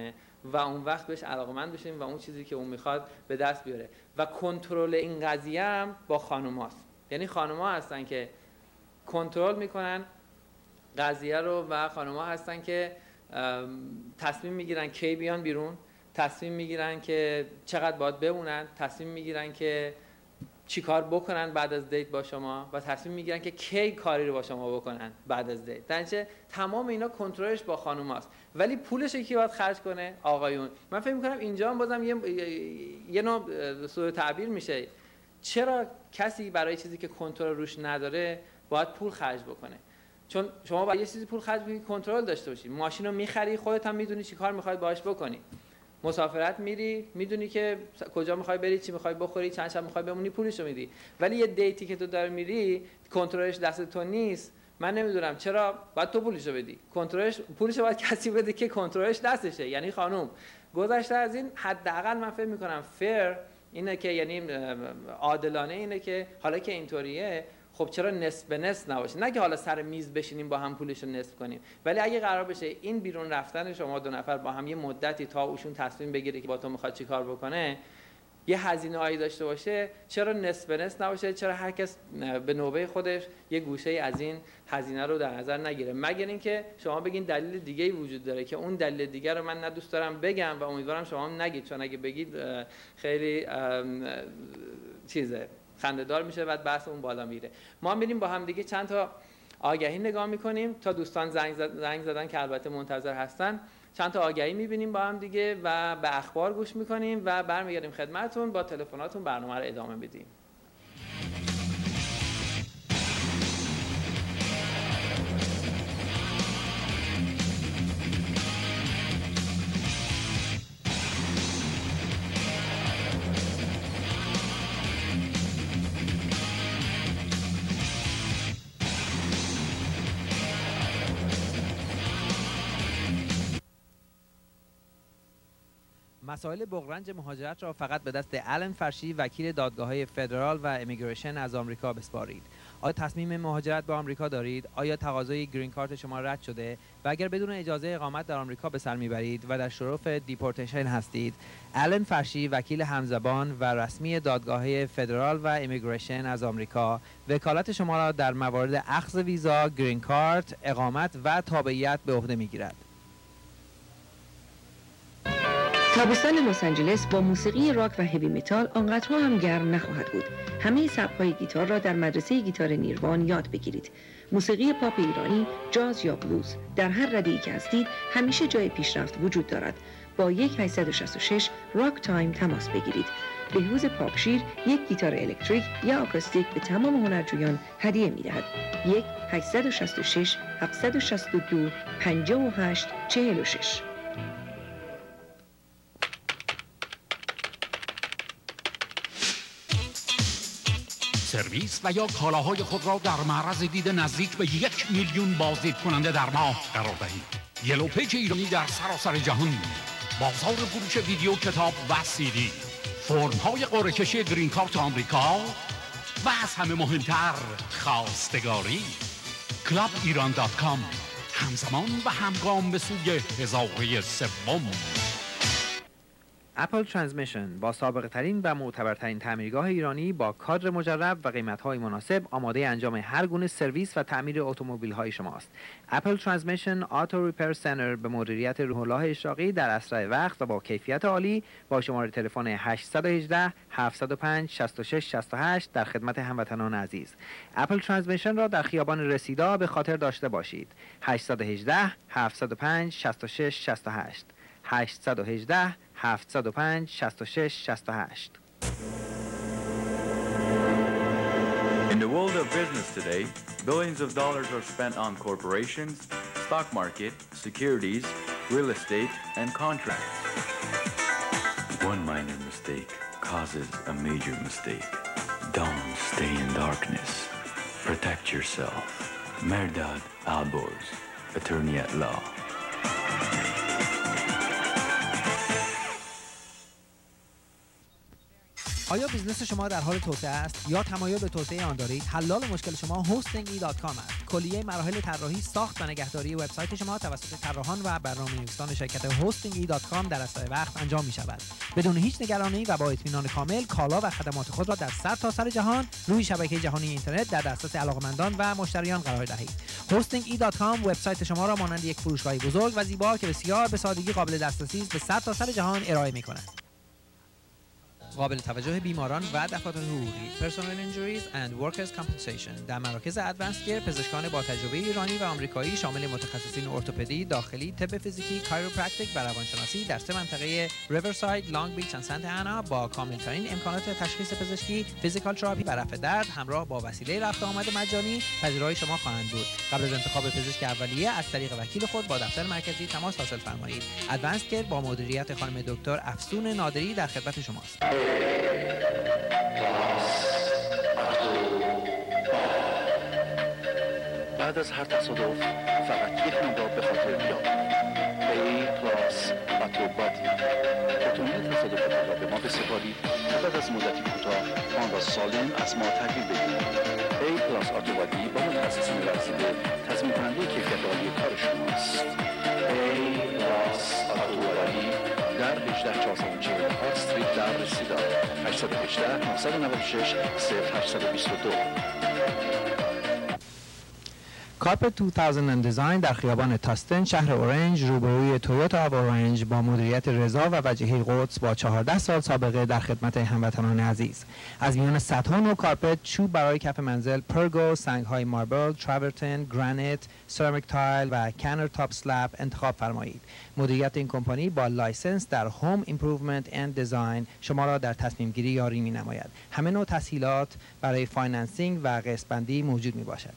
و اون وقت بهش علاقه‌مند بشیم و اون چیزی که اون میخواد به دست بیاره. و کنترل این قضیه هم با خانوماست، یعنی خانوما هستن که کنترل میکنن قضیه رو و خانوما هستن که تصمیم میگیرن کی بیان بیرون، تصمیم میگیرن که چقدر باید بمونن، تصمیم میگیرن که چی کار بکنن بعد از دیت با شما و تصمیم میگیرن که کی کاری رو با شما بکنن بعد از دیت. درنچه تمام اینا کنترلش با خانوماست. ولی پولش کی باید خرج کنه؟ آقایون. من فکر میکنم اینجا هم بازم یه یه نوع سوء تعبیر میشه. چرا کسی برای چیزی که کنترل روش نداره باید پول خرج بکنه؟ چون شما باید یه چیزی پول خرج کنی کنترل داشته باشی. ماشین رو میخری، خودت هم میدونی چی کار میخوای باهاش بکنی. مسافرت میری، میدونی که کجا میخوای بری، چی میخوای بخوری، چند شب میخوای بمونی، پولشو میدی. ولی یه دیتی که تو داری میری کنترلش دست تو نیست. من نمیدونم چرا باید تو پولشو بدی. کنترلش پولشو باید کسی بده که کنترلش دستشه، یعنی خانم. گذشته از این حداقل من فکر میکنم فیر اینه که یعنی عادلانه اینه که حالا که اینطوریه خب چرا نصف به نصف نباشه؟ نه که حالا سر میز بشینیم با هم پولش رو نصف کنیم، ولی اگه قرار بشه این بیرون رفتن شما دو نفر با هم یه مدتی تا اوشون تصمیم بگیره که با تو میخواد چی کار بکنه یه هزینه هایی داشته باشه، چرا نصف به نصف نباشه؟ چرا هر کس به نوبه خودش یه گوشه از این هزینه رو در نظر نگیره؟ مگر اینکه شما بگین دلیل دیگه‌ای وجود داره که اون دلیل دیگه رو من نه دوست دارم بگم و امیدوارم شما هم نگید، چون اگه بگید خیلی چیزه خنده‌دار میشه، بعد بحث اون بالا میره. ما میریم با هم دیگه چند تا آگهی نگاه میکنیم تا دوستان زنگ زد، زنگ زدن که البته منتظر هستن. چند تا آگهی میبینیم با هم دیگه و به اخبار گوش میکنیم و برمیگردیم خدمتتون با تلفناتون برنامه رو ادامه بدیم. مسائل بغرنج مهاجرت را فقط به دست آلن فرشی وکیل دادگاه‌های فدرال و امیگریشن از آمریکا بسپارید. آیا تصمیم مهاجرت به آمریکا دارید؟ آیا تقاضای گرین کارت شما رد شده و اگر بدون اجازه اقامت در آمریکا به سر میبرید و در شرف دیپورتیشن هستید؟ آلن فرشی وکیل همزبان و رسمی دادگاه‌های فدرال و امیگریشن از آمریکا وکالت شما را در موارد اخذ ویزا، گرین کارت، اقامت و تابعیت به عهده میگیرد. تابستان لس آنجلس با موسیقی راک و هیوی متال آنقدرها هم گرم نخواهد بود. همه سبک‌های گیتار را در مدرسه گیتار نیروان یاد بگیرید. موسیقی پاپ ایرانی، جاز یا بلوز، در هر رده‌ای که هستید همیشه جای پیشرفت وجود دارد. با یک هشت شش شش راک تایم تماس بگیرید. بهروز پاپشیر یک گیتار الکتریک یا آکوستیک به تمام هنرجویان هدیه می‌دهد. یک هشت شش شش هفت شش دو پنج هشت چهار شش. سرویس و یا کالاهای خود را در معرض دید نزدیک به یک میلیون بازدید کننده در ماه قرار دهید. یلو پیج ایرانی در سراسر جهان، بازار فروش ویدیو، کتاب و سی دی، فرم‌های قرعه کشی گرین کارت آمریکا و از همه مهمتر خواستگاری. کلاب ایران دات کام، همزمان و همگام به سوی هزاره سوم. اپل ترانسمیشن با سابقه ترین و معتبرترین تعمیرگاه ایرانی با کادر مجرب و قیمت‌های مناسب آماده انجام هر گونه سرویس و تعمیر اتومبیل‌های شماست. اپل ترانسمیشن آتو ریپر سنتر به مدیریت روح الله اشراقی در اسرع وقت و با کیفیت عالی با شماره تلفن هشت یک هشت هفت صفر پنج شش شش شش هشت در خدمت هموطنان عزیز. اپل ترانسمیشن را در خیابان رسیدا به خاطر داشته باشید. هشت یک هشت هفت صفر پنج شش شش شش هشت هشت یک هشت هفت صفر پنج شش شش شش هشت. In the world of business today, billions of dollars are spent on corporations, stock market, securities, real estate, and contracts. One minor mistake causes a major mistake. Don't stay in darkness. Protect yourself. Mehrdad Alborz, attorney at law. آیا بیزنس شما در حال توسعه است یا تمایل به توسعه آن دارید؟ حلال مشکل شما هاستینگ ای دات کام است. کلیه مراحل طراحی، ساخت و نگهداری وبسایت شما توسط طراحان و برنامه‌نویسان شرکت هاستینگ ای دات کام در اسرع وقت انجام می‌شود. بدون هیچ نگرانی و با اطمینان کامل کالا و خدمات خود را در سرتاسر جهان روی شبکه جهانی اینترنت در دسترس علاقه‌مندان و مشتریان قرار دهید. هاستینگ ای دات کام وبسایت شما را مانند یک فروشگاه بزرگ و زیبا که بسیار به سادگی قابل دسترسی است به سرتاسر جهان ارائه می‌کند. قابل توجه بیماران و دفاتر حقوقی Personal Injuries and Workers Compensation در مراکز ادوانس کیر پزشکان با تجربه ایرانی و آمریکایی شامل متخصصین ارتوپدی، داخلی، طب فیزیکی، کایروپرکتیک و روانشناسی در سه منطقه ریورساید، لانگ بیچ و سنت انا با کاملترین امکانات تشخیص پزشکی، فیزیکال تراپی و رفع درد همراه با وسیله رفت آمد مجانی پذیرای شما خواهند بود. قبل از انتخاب پزشک اولیه از طریق وکیل خود با دفتر مرکزی تماس حاصل فرمایید. ادوانس کیر با مدیریت خانم دکتر افسون نادری در خدمت شماست. بعد از هر تصادف فقط یک نام را به خاطر بیاورید. A پلاس اتوبادی. اتومبیل تصادف را به ما بسپارید و بعد از مدتی کوتاه آن را سالم از ما تحویل بدهید. A پلاس اتوبادی با متخصصین ورزیده تضمین کننده کیفیت عالی کار شماست. A پلاس اتوبادی در هجده چهارصد و چهل پارک استریت در رسیدار هشت یک هشت نه نه شش صفر هشت دو دو. کارپت دو هزار دیزاین در خیابان تاستن شهر اورنج روبروی تویوتا و اورنج با مدیریت رضا و وجیهی قدس با چهارده سال سابقه در خدمت هموطنان عزیز. از میان صدها نوع کارپت، چوب برای کف منزل، پرگو، سنگ‌های ماربل، تراورتن، گرانیت، سرامیک تایل و کانر تاپ سلپ انتخاب فرمایید. مدیریت این کمپانی با لایسنس در هوم ایمپروومنت اند دیزاین شما را در تصمیم گیری یاری می‌نماید. همه نوع تسهیلات برای فایننسینگ و قسط بندی موجود میباشد.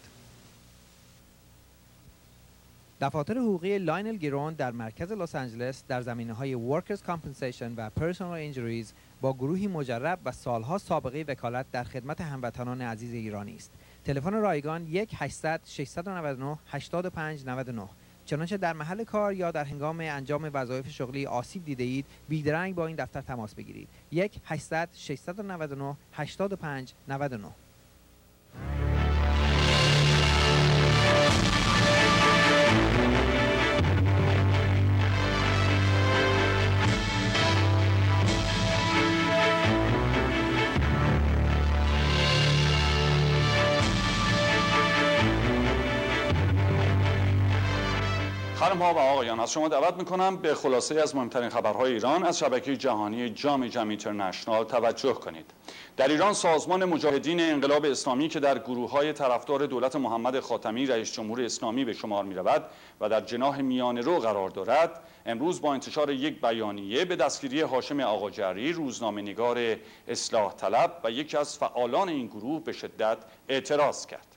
دفاتر حقوقی لاینل گیرون در مرکز لس آنجلس در زمینه‌های ورکرز کامپنسیشن و پرسونال اینجوریز با گروهی مجرب و سالها سابقه وکالت در خدمت هموطنان عزیز ایرانی است. تلفن رایگان یک هشتصد ششصد و نود و نه هشتاد و پنج نود و نه. چنانچه در محل کار یا در هنگام انجام وظایف شغلی آسیب دیده اید، بیدرنگ با این دفتر تماس بگیرید. یک هشتصد ششصد و نود و نه هشتاد و پنج نود و نه. خانم‌ها و آقایان، از شما دعوت می‌کنم به خلاصه از مهمترین خبرهای ایران از شبکه جهانی جام جم اینترنشنال توجه کنید. در ایران سازمان مجاهدین انقلاب اسلامی که در گروه‌های طرفدار دولت محمد خاتمی رئیس جمهور اسلامی به شمار می‌رود و در جناح میانه رو قرار دارد، امروز با انتشار یک بیانیه به دستگیری هاشم آقاجری، روزنامه‌نگار اصلاح طلب و یکی از فعالان این گروه به شدت اعتراض کرد.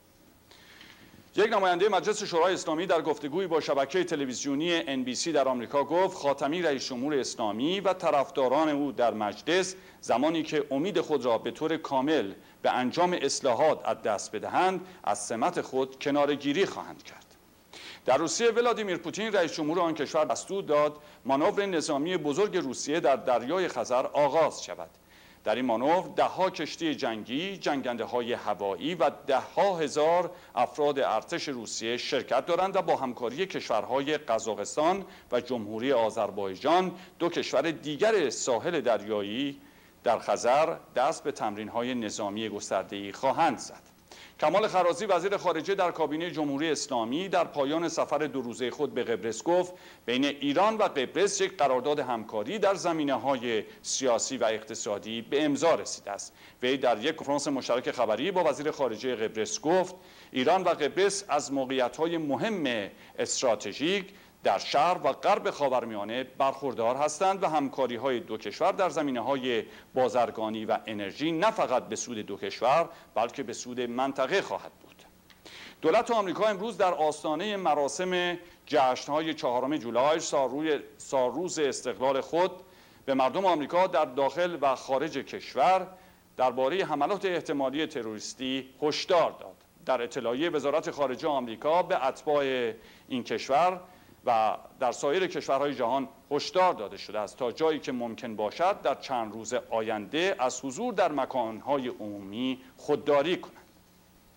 یک نماینده مجلس شورای اسلامی در گفتگویی با شبکه تلویزیونی ان بی سی در آمریکا گفت خاتمی رئیس جمهور اسلامی و طرفداران او در مجلس زمانی که امید خود را به طور کامل به انجام اصلاحات از دست بدهند از سمت خود کناره‌گیری خواهند کرد. در روسیه ولادیمیر پوتین رئیس جمهور آن کشور دستور داد مانور نظامی بزرگ روسیه در دریای خزر آغاز شود. در این مانور دهها کشتی جنگی، جنگنده‌های هوایی و دهها هزار افراد ارتش روسیه شرکت دارند و با همکاری کشورهای قزاقستان و جمهوری آذربایجان دو کشور دیگر ساحل دریایی در خزر دست به تمرین‌های نظامی گسترده‌ای خواهند زد. کمال خرازی وزیر خارجه در کابینه جمهوری اسلامی در پایان سفر دو روزه خود به قبرس گفت بین ایران و قبرس یک قرارداد همکاری در زمینه‌های سیاسی و اقتصادی به امضا رسیده است. وی در یک کنفرانس مشترک خبری با وزیر خارجه قبرس گفت ایران و قبرس از موقعیت‌های مهم استراتژیک در شرق و غرب خاورمیانه برخوردار هستند و همکاری‌های دو کشور در زمینه‌های بازرگانی و انرژی نه فقط به سود دو کشور بلکه به سود منطقه خواهد بود. دولت آمریکا امروز در آستانه مراسم جشن‌های چهارم جولای سالروز استقلال خود به مردم آمریکا در داخل و خارج کشور درباره حملات احتمالی تروریستی هشدار داد. در اطلاعیه وزارت خارجه آمریکا به اتباع این کشور و در سایر کشورهای جهان هشدار داده شده است تا جایی که ممکن باشد در چند روز آینده از حضور در مکانهای عمومی خودداری کنند.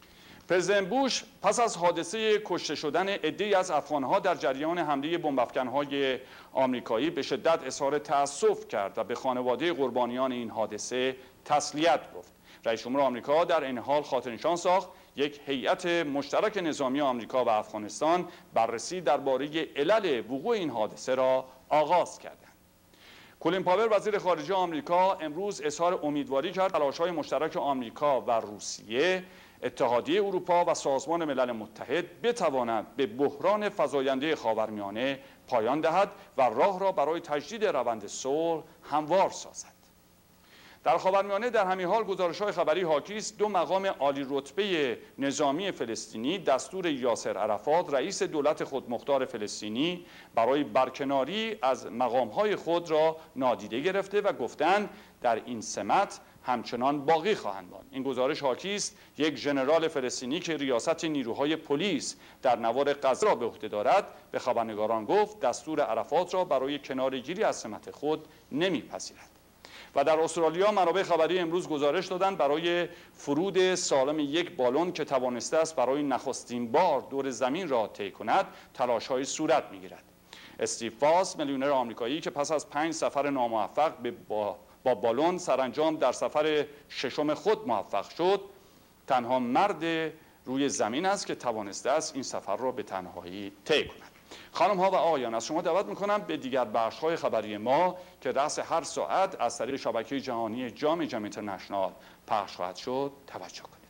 پرزیدنت بوش پس از حادثه کشته شدن عده‌ای از افغان‌ها در جریان حمله بمب‌افکن‌های آمریکایی به شدت اظهار تأسف کرد و به خانواده قربانیان این حادثه تسلیت گفت. رئیس جمهور آمریکا در این حال خاطرنشان ساخت یک هیئت مشترک نظامی آمریکا و افغانستان بررسی درباره علل وقوع این حادثه را آغاز کردند. کلین پاور وزیر خارجه آمریکا امروز اظهار امیدواری کرد تلاش‌های مشترک آمریکا و روسیه، اتحادیه اروپا و سازمان ملل متحد بتواند به بحران فزاینده خاورمیانه پایان دهد و راه را برای تجدید روند صلح هموار سازد. در خاورمیانه در همین حال گزارش‌های خبری حاکی است دو مقام عالی رتبه نظامی فلسطینی دستور یاسر عرفات رئیس دولت خودمختار فلسطینی برای برکناری از مقام‌های خود را نادیده گرفته و گفتند در این سمت همچنان باقی خواهند ماند. این گزارش حاکی است یک ژنرال فلسطینی که ریاست نیروهای پلیس در نوار غزه را به عهده دارد به خبرنگاران گفت دستور عرفات را برای کناره‌گیری از سمت خود نمی‌پذیرد. و در استرالیا منابع خبری امروز گزارش دادند برای فرود سالم یک بالون که توانسته است برای نخستین بار دور زمین را طی کند تلاش‌های صورت می‌گیرد. استیو فاس میلیونر آمریکایی که پس از پنج سفر ناموفق به با با بالون سرانجام در سفر ششم خود موفق شد، تنها مرد روی زمین است که توانسته است این سفر را به تنهایی طی کند. خانم ها و آقایان، از شما دعوت میکنم به دیگر بخش های خبری ما که رأس هر ساعت از طریق شبکه جهانی جام جم اینترنشنال پخش خواهد شد توجه کنید.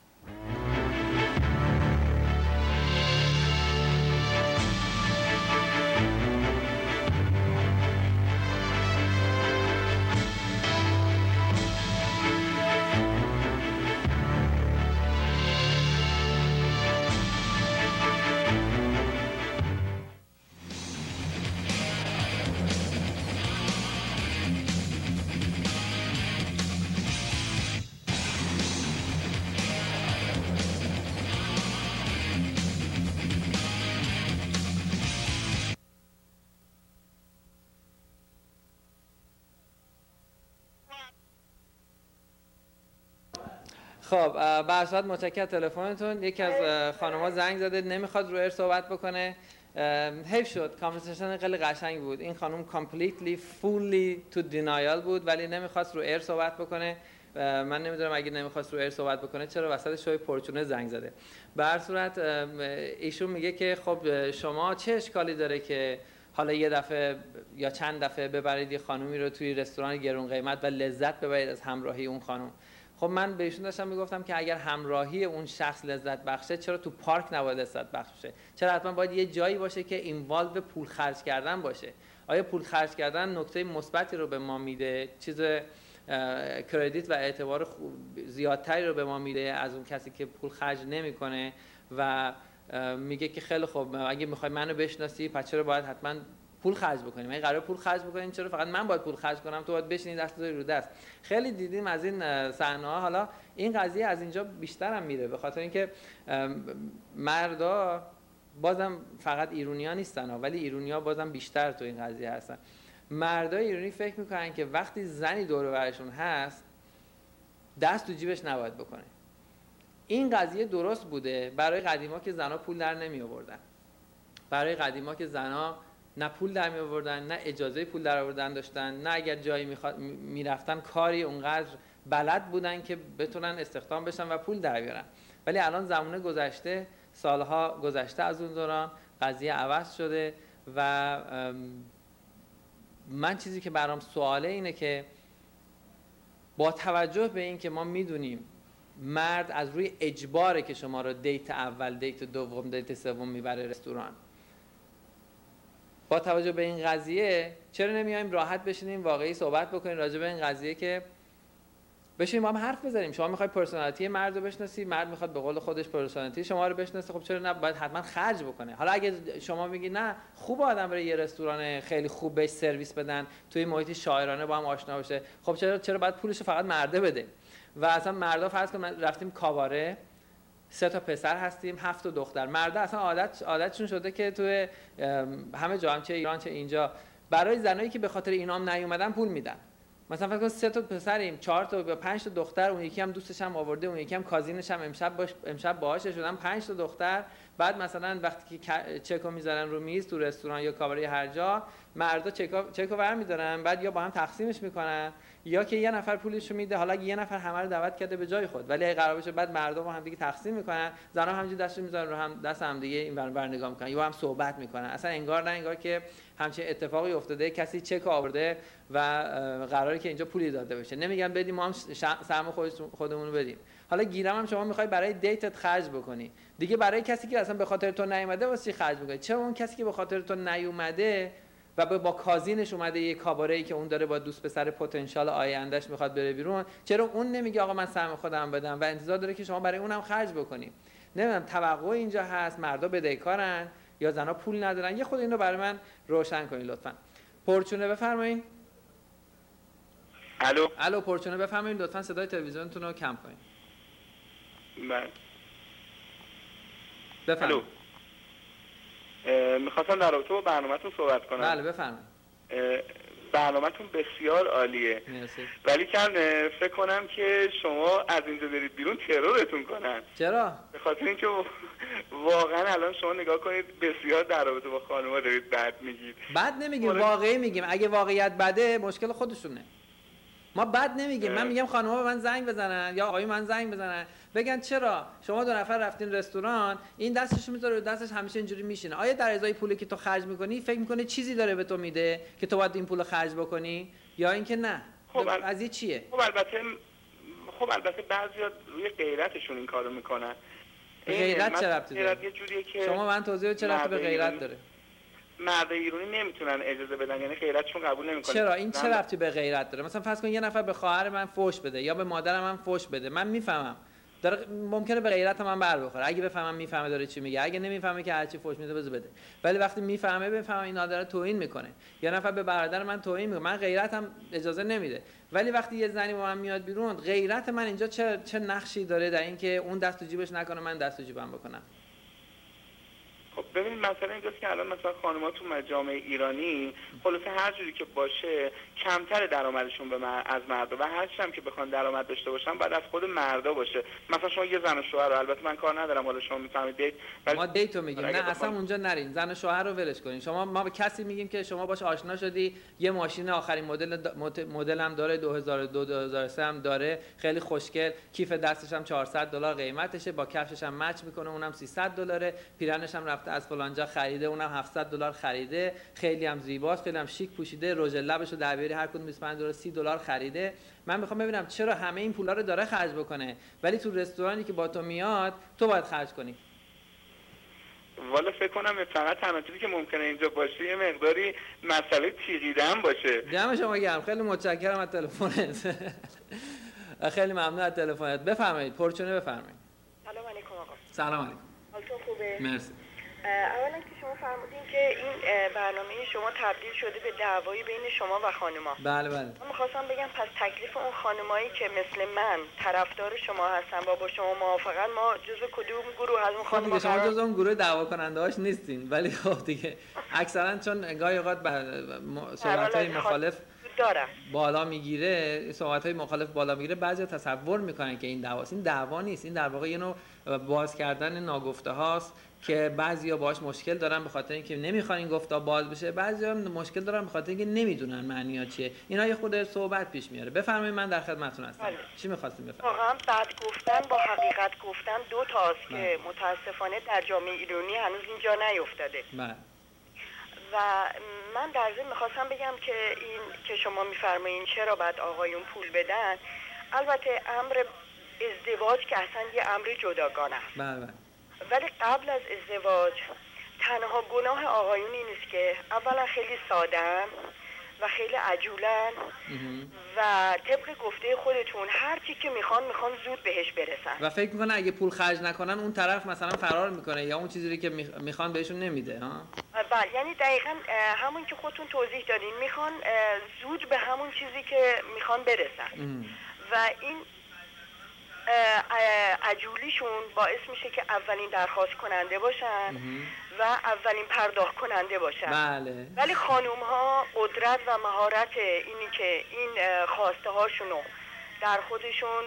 خب برصد متشکرم تلفنتون. یکی از خانم‌ها زنگ زده نمیخواد رو ایر صحبت بکنه. حیف شد، کانورسیشن خیلی قشنگ بود. این خانم کامپلیتلی فولی تو دینایل بود ولی نمیخواست رو ایر صحبت بکنه. من نمیدونم اگه نمیخواست رو ایر صحبت بکنه چرا وسط شوی پرچونه زنگ زده. به هر صورت ایشون میگه که خب شما چه اشکالی داره که حالا یه دفعه یا چند دفعه ببرید یه خانومی رو توی رستوران گرون قیمت و لذت ببرید از همراهی اون خانم. خب من بهشون داشتم میگفتم که اگر همراهی اون شخص لذت بخشه چرا تو پارک نباید لذت بخشه؟ چرا حتما باید یه جایی باشه که اینوالو به پول خرج کردن باشه؟ آیا پول خرج کردن نکته مثبتی رو به ما میده؟ چیز کردیت و اعتبار زیادتری رو به ما میده از اون کسی که پول خرج نمیکنه و میگه که خیلی خوب اگه میخوای منو بشناسی پس چرا باید حتما پول خرج بکنیم؟ اگه قرار پول خرج بکنیم چرا فقط من باید پول خرج کنم تو باید بشینی دست رو دست؟ خیلی دیدیم از این صحنه‌ها. حالا این قضیه از اینجا بیشتر هم میره به خاطر اینکه مردا بازم فقط ایرونی‌ها نیستن ولی ایرونی‌ها بازم بیشتر تو این قضیه هستن. مردای ایرانی فکر میکنن که وقتی زنی دور و برشون هست دست تو جیبش نباید بکنه. این قضیه درست بوده برای قدیما که زنها پول در نمی آوردن. برای قدیما که زنها نه پول در می آوردن نه اجازه پول در آوردن داشتن، نه اگر جایی میخواد میرفتن کاری اونقدر بلد بودن که بتونن استخدام بشن و پول در بیارن. ولی الان زمانه گذشته، سالها گذشته از اون دوران، قضیه عوض شده و من چیزی که برام سواله اینه که با توجه به این که ما میدونیم مرد از روی اجباره که شما رو دیت اول، دیت دوم، دیت سوم میبره رستوران، با توجه به این قضیه چرا نمیایم راحت بشینیم واقعی صحبت بکنیم راجع به این قضیه که بشینیم با هم حرف بزنیم؟ شما میخوای پرسونالیتی مرد رو بشناسی، مرد میخواد به قول خودش پرسونالیتی شما رو بشناسه، خب چرا نه باید حتما خرج بکنه؟ حالا اگه شما میگی نه خوب آدم بره یه رستوران خیلی خوب بهش سرویس بدن، توی محیط شاعرانه با هم آشنا بشه، خب چرا چرا باید پولش فقط مرده بده؟ و اصلا مردا فرض کن رفتیم کاباره، سه تا پسر هستیم، هفت تا دختر. مردا اصلا عادت عادتشون شده که توی همه جا هم چه ایران چه اینجا برای زنایی که به خاطر اینام نیومدن پول میدن. مثلا فکر کن سه تا پسریم، چهار تا یا پنج تا دختر، اون یکی هم دوستش هم آورده، اون یکی هم کازینش هم امشب باش امشب باهاش شدن، پنج تا دختر. بعد مثلا وقتی که چکو میذارن رو میز تو رستوران یا کاباره هر جا، مردا چکو چکو برمی‌دارن، بعد یا با هم تقسیمش میکنن یا که یه نفر پولشو میده. حالا یه نفر همه رو دعوت کرده به جای خود، ولی اگه قرار بشه بعد مردا با هم دیگه تقسیم میکنن، زنا همینجوری دستشو میذارن رو هم دست هم دیگه این ور بر نگاه میکنن یا هم صحبت میکنن. اصلا انگار نه انگار که همچین اتفاقی افتاده، کسی چک آورده و قراره که اینجا پولی داده بشه. نمیگن بدیم ما هم سهم خودمون رو بدیم. حالا گیرم هم شما میخوای برای دیتت خرج بکنی، دیگه برای کسی که اصلا به خاطر تو نیومده واسه چی خرج میکنی؟ چرا اون کسی که به خاطر تو نیومده و با کازینش اومده یه کاباره‌ای که اون داره با دوست پسر پتانسیل آیندهش میخواد بره بیرون، چرا اون نمیگه آقا من سهم خودم بدم و انتظار داره که شما برای اونم خرج بکنی؟ نمیدونم توقع اینجا هست مردا بدهکارن یا زنا پول ندارن؟ یه خود اینو برای من روشن کنین لطفاً. پرچونه بفرمایید. الو الو پرچونه بفرمایید، لطفاً صدای تلویزیونتون رو کم کنین. بله بفرمایید. میخواستم در رابطه با برنامه‌تون صحبت کنم. بله بفرمایید. برنامه‌تون بسیار عالیه. مرسی. ولی کن فکر کنم که شما از اینجا برید بیرون ترورتون کنن. چرا؟ به خاطر اینکه واقعا الان شما نگاه کنید بسیار در رابطه با خانم‌ها دارید بد میگید. بد نمیگیم، واقعی میگیم. اگه واقعیت بده مشکل خودشونه. ما بد نمیگیم. من میگم خانم‌ها به من زنگ بزنن یا آقای من زنگ بزنن بگن چرا شما دو نفر رفتین رستوران، این دستش میذاره دستش همیشه اینجوری میشینه، آیا در ازای پولی که تو خرج میکنی فکر میکنه چیزی داره به تو میده که تو باید این پول خرج بکنی یا اینکه نه؟ خب از این چیه؟ خب البته خب البته بعضیا روی غیرتشون این کارو میکنن. غیرت چه ربطی داره؟ یه جوریه که شما من توضیح بده چه ربطی به غیرت داره؟ مرد ایرانی نمیتونن اجازه بدن، یعنی غیرتشون قبول نمیکنه. چرا این چه ربطی به غیرت داره؟ مثلا فرض کن یه نفر به خواهر من فحش بده یا به مادرم من فحش بده، من میفهمم داره ممکنه به غیرت من بر بخوره. اگه بفهمم میفهمه داره چی میگه، اگه نمیفهمه که هر چی فحش میده بذار بده. ولی وقتی میفهمه بفهمه این داره توهین میکنه، یا نفر به برادر من توهین میکنه، من غیرتم اجازه نمیده. ولی وقتی یه زنی با من میاد بیرون، غیرت من اینجا چه چه نقشی داره در اینکه اون دست تو جیبش نکنه من دست تو جیبم بکنم؟ خب ببینید مثلا اینجاست که الان مثلا خانم‌ها تو مجامع ایرانی خلاصه هر جوری که باشه کمتر درآمدشون به مر... از مردا و هر چی هم که بخوان درآمد داشته باشن بعد از خود مردا باشه. مثلا شما یه زن و شوهر رو، البته من کار ندارم حالا شما میفهمید دیت، ولی ما دیتو میگیم نه بخوان... اصلا اونجا نرین، زن و شوهر رو ولش کنین. شما ما به کسی میگیم که شما باش آشنا شدی، یه ماشین آخرین مدل مدل هم داره، دو هزار و دو دو هزار و سه هم داره، خیلی خوشگل، کیف دستش هم چهارصد دلار قیمتشه، با کفشش هم مچ میکنه، اونم سیصد دلاره، پیرنش هم رفته از فلانجا خریده، اونم هفتصد دلار خریده، خیلی هم زیباست، خیلی هم شیک پوشیده، رژ لبشو در بیاری هر کدوم بیست و پنج دلار سی دلار خریده. من میخوام ببینم چرا همه این پولا رو داره خرج بکنه ولی تو رستورانی که با تو میاد تو باید خرج کنی. والا فکر کنم فقط تنها چیزی که ممکنه اینجا باشه یه مقداری مسئله تیغیدن باشه. دم شما گرم، خیلی متشکرم از تلفنت. خیلی ممنون از تلفنت. بفرمایید پرچونه بفرمایید. سلام علیکم آقا. سلام علیکم. حالتون خوبه؟ مرسی. اولا که شما فرمودین که این برنامه شما تبدیل شده به دعوایی بین شما و خانما. بله بله. من می‌خواستم بگم پس تکلیف اون خانمایی که مثل من طرفدار شما هستن و با شما موافقن، ما جزو کدوم گروه از اون خانم‌ها؟ خب شما جزو اون گروه دعوا کننده‌هاش نیستین، ولی خب دیگه اکثرا چون گاهی اوقات صحبت‌های مخالف دارن بالا میگیره، صحبت‌های مخالف بالا میگیره، بعضیا تصور میکنن که این دعواست. این دعوا نیست، این در واقع یه نوع باز کردن ناگفته هاست که بعضیا باهاش مشکل دارن به خاطر اینکه نمیخوان این گفتا باز بشه، بعضیا مشکل دارن به خاطر اینکه نمیدونن معنی‌ها چیه. اینا یه خود صحبت پیش میاره. بفرمایید من در خدمتتون هستم. بله. چی می‌خواستین بفرمایید؟ واقعا بد گفتن با حقیقت گفتن دو تاست که متاسفانه در جامعه ایرانی هنوز اینجا نیفتاده. بله. و من در ضمن میخواستم بگم که این که شما میفرمایین چرا باید آقایون پول بدن، البته امر ازدواج که اصلا یه امر جداگانه است. بله. ولی قبل از ازدواج تنها گناه آقایون این است که اولا خیلی ساده‌ان و خیلی عجولن و طبق گفته خودتون هر چی که میخوان میخوان زود بهش برسن و فکر میکنن اگه پول خرج نکنن اون طرف مثلا فرار میکنه یا اون چیزی که میخوان بهشون نمیده. ها بله، یعنی دقیقاً همون که خودتون توضیح دادین، میخوان زود به همون چیزی که میخوان برسن ام. و این عجولیشون باعث میشه که اولین درخواست کننده باشن و اولین پرداخت کننده باشن. بله. ولی خانوم ها قدرت و مهارت اینی که این خواسته هاشونو در خودشون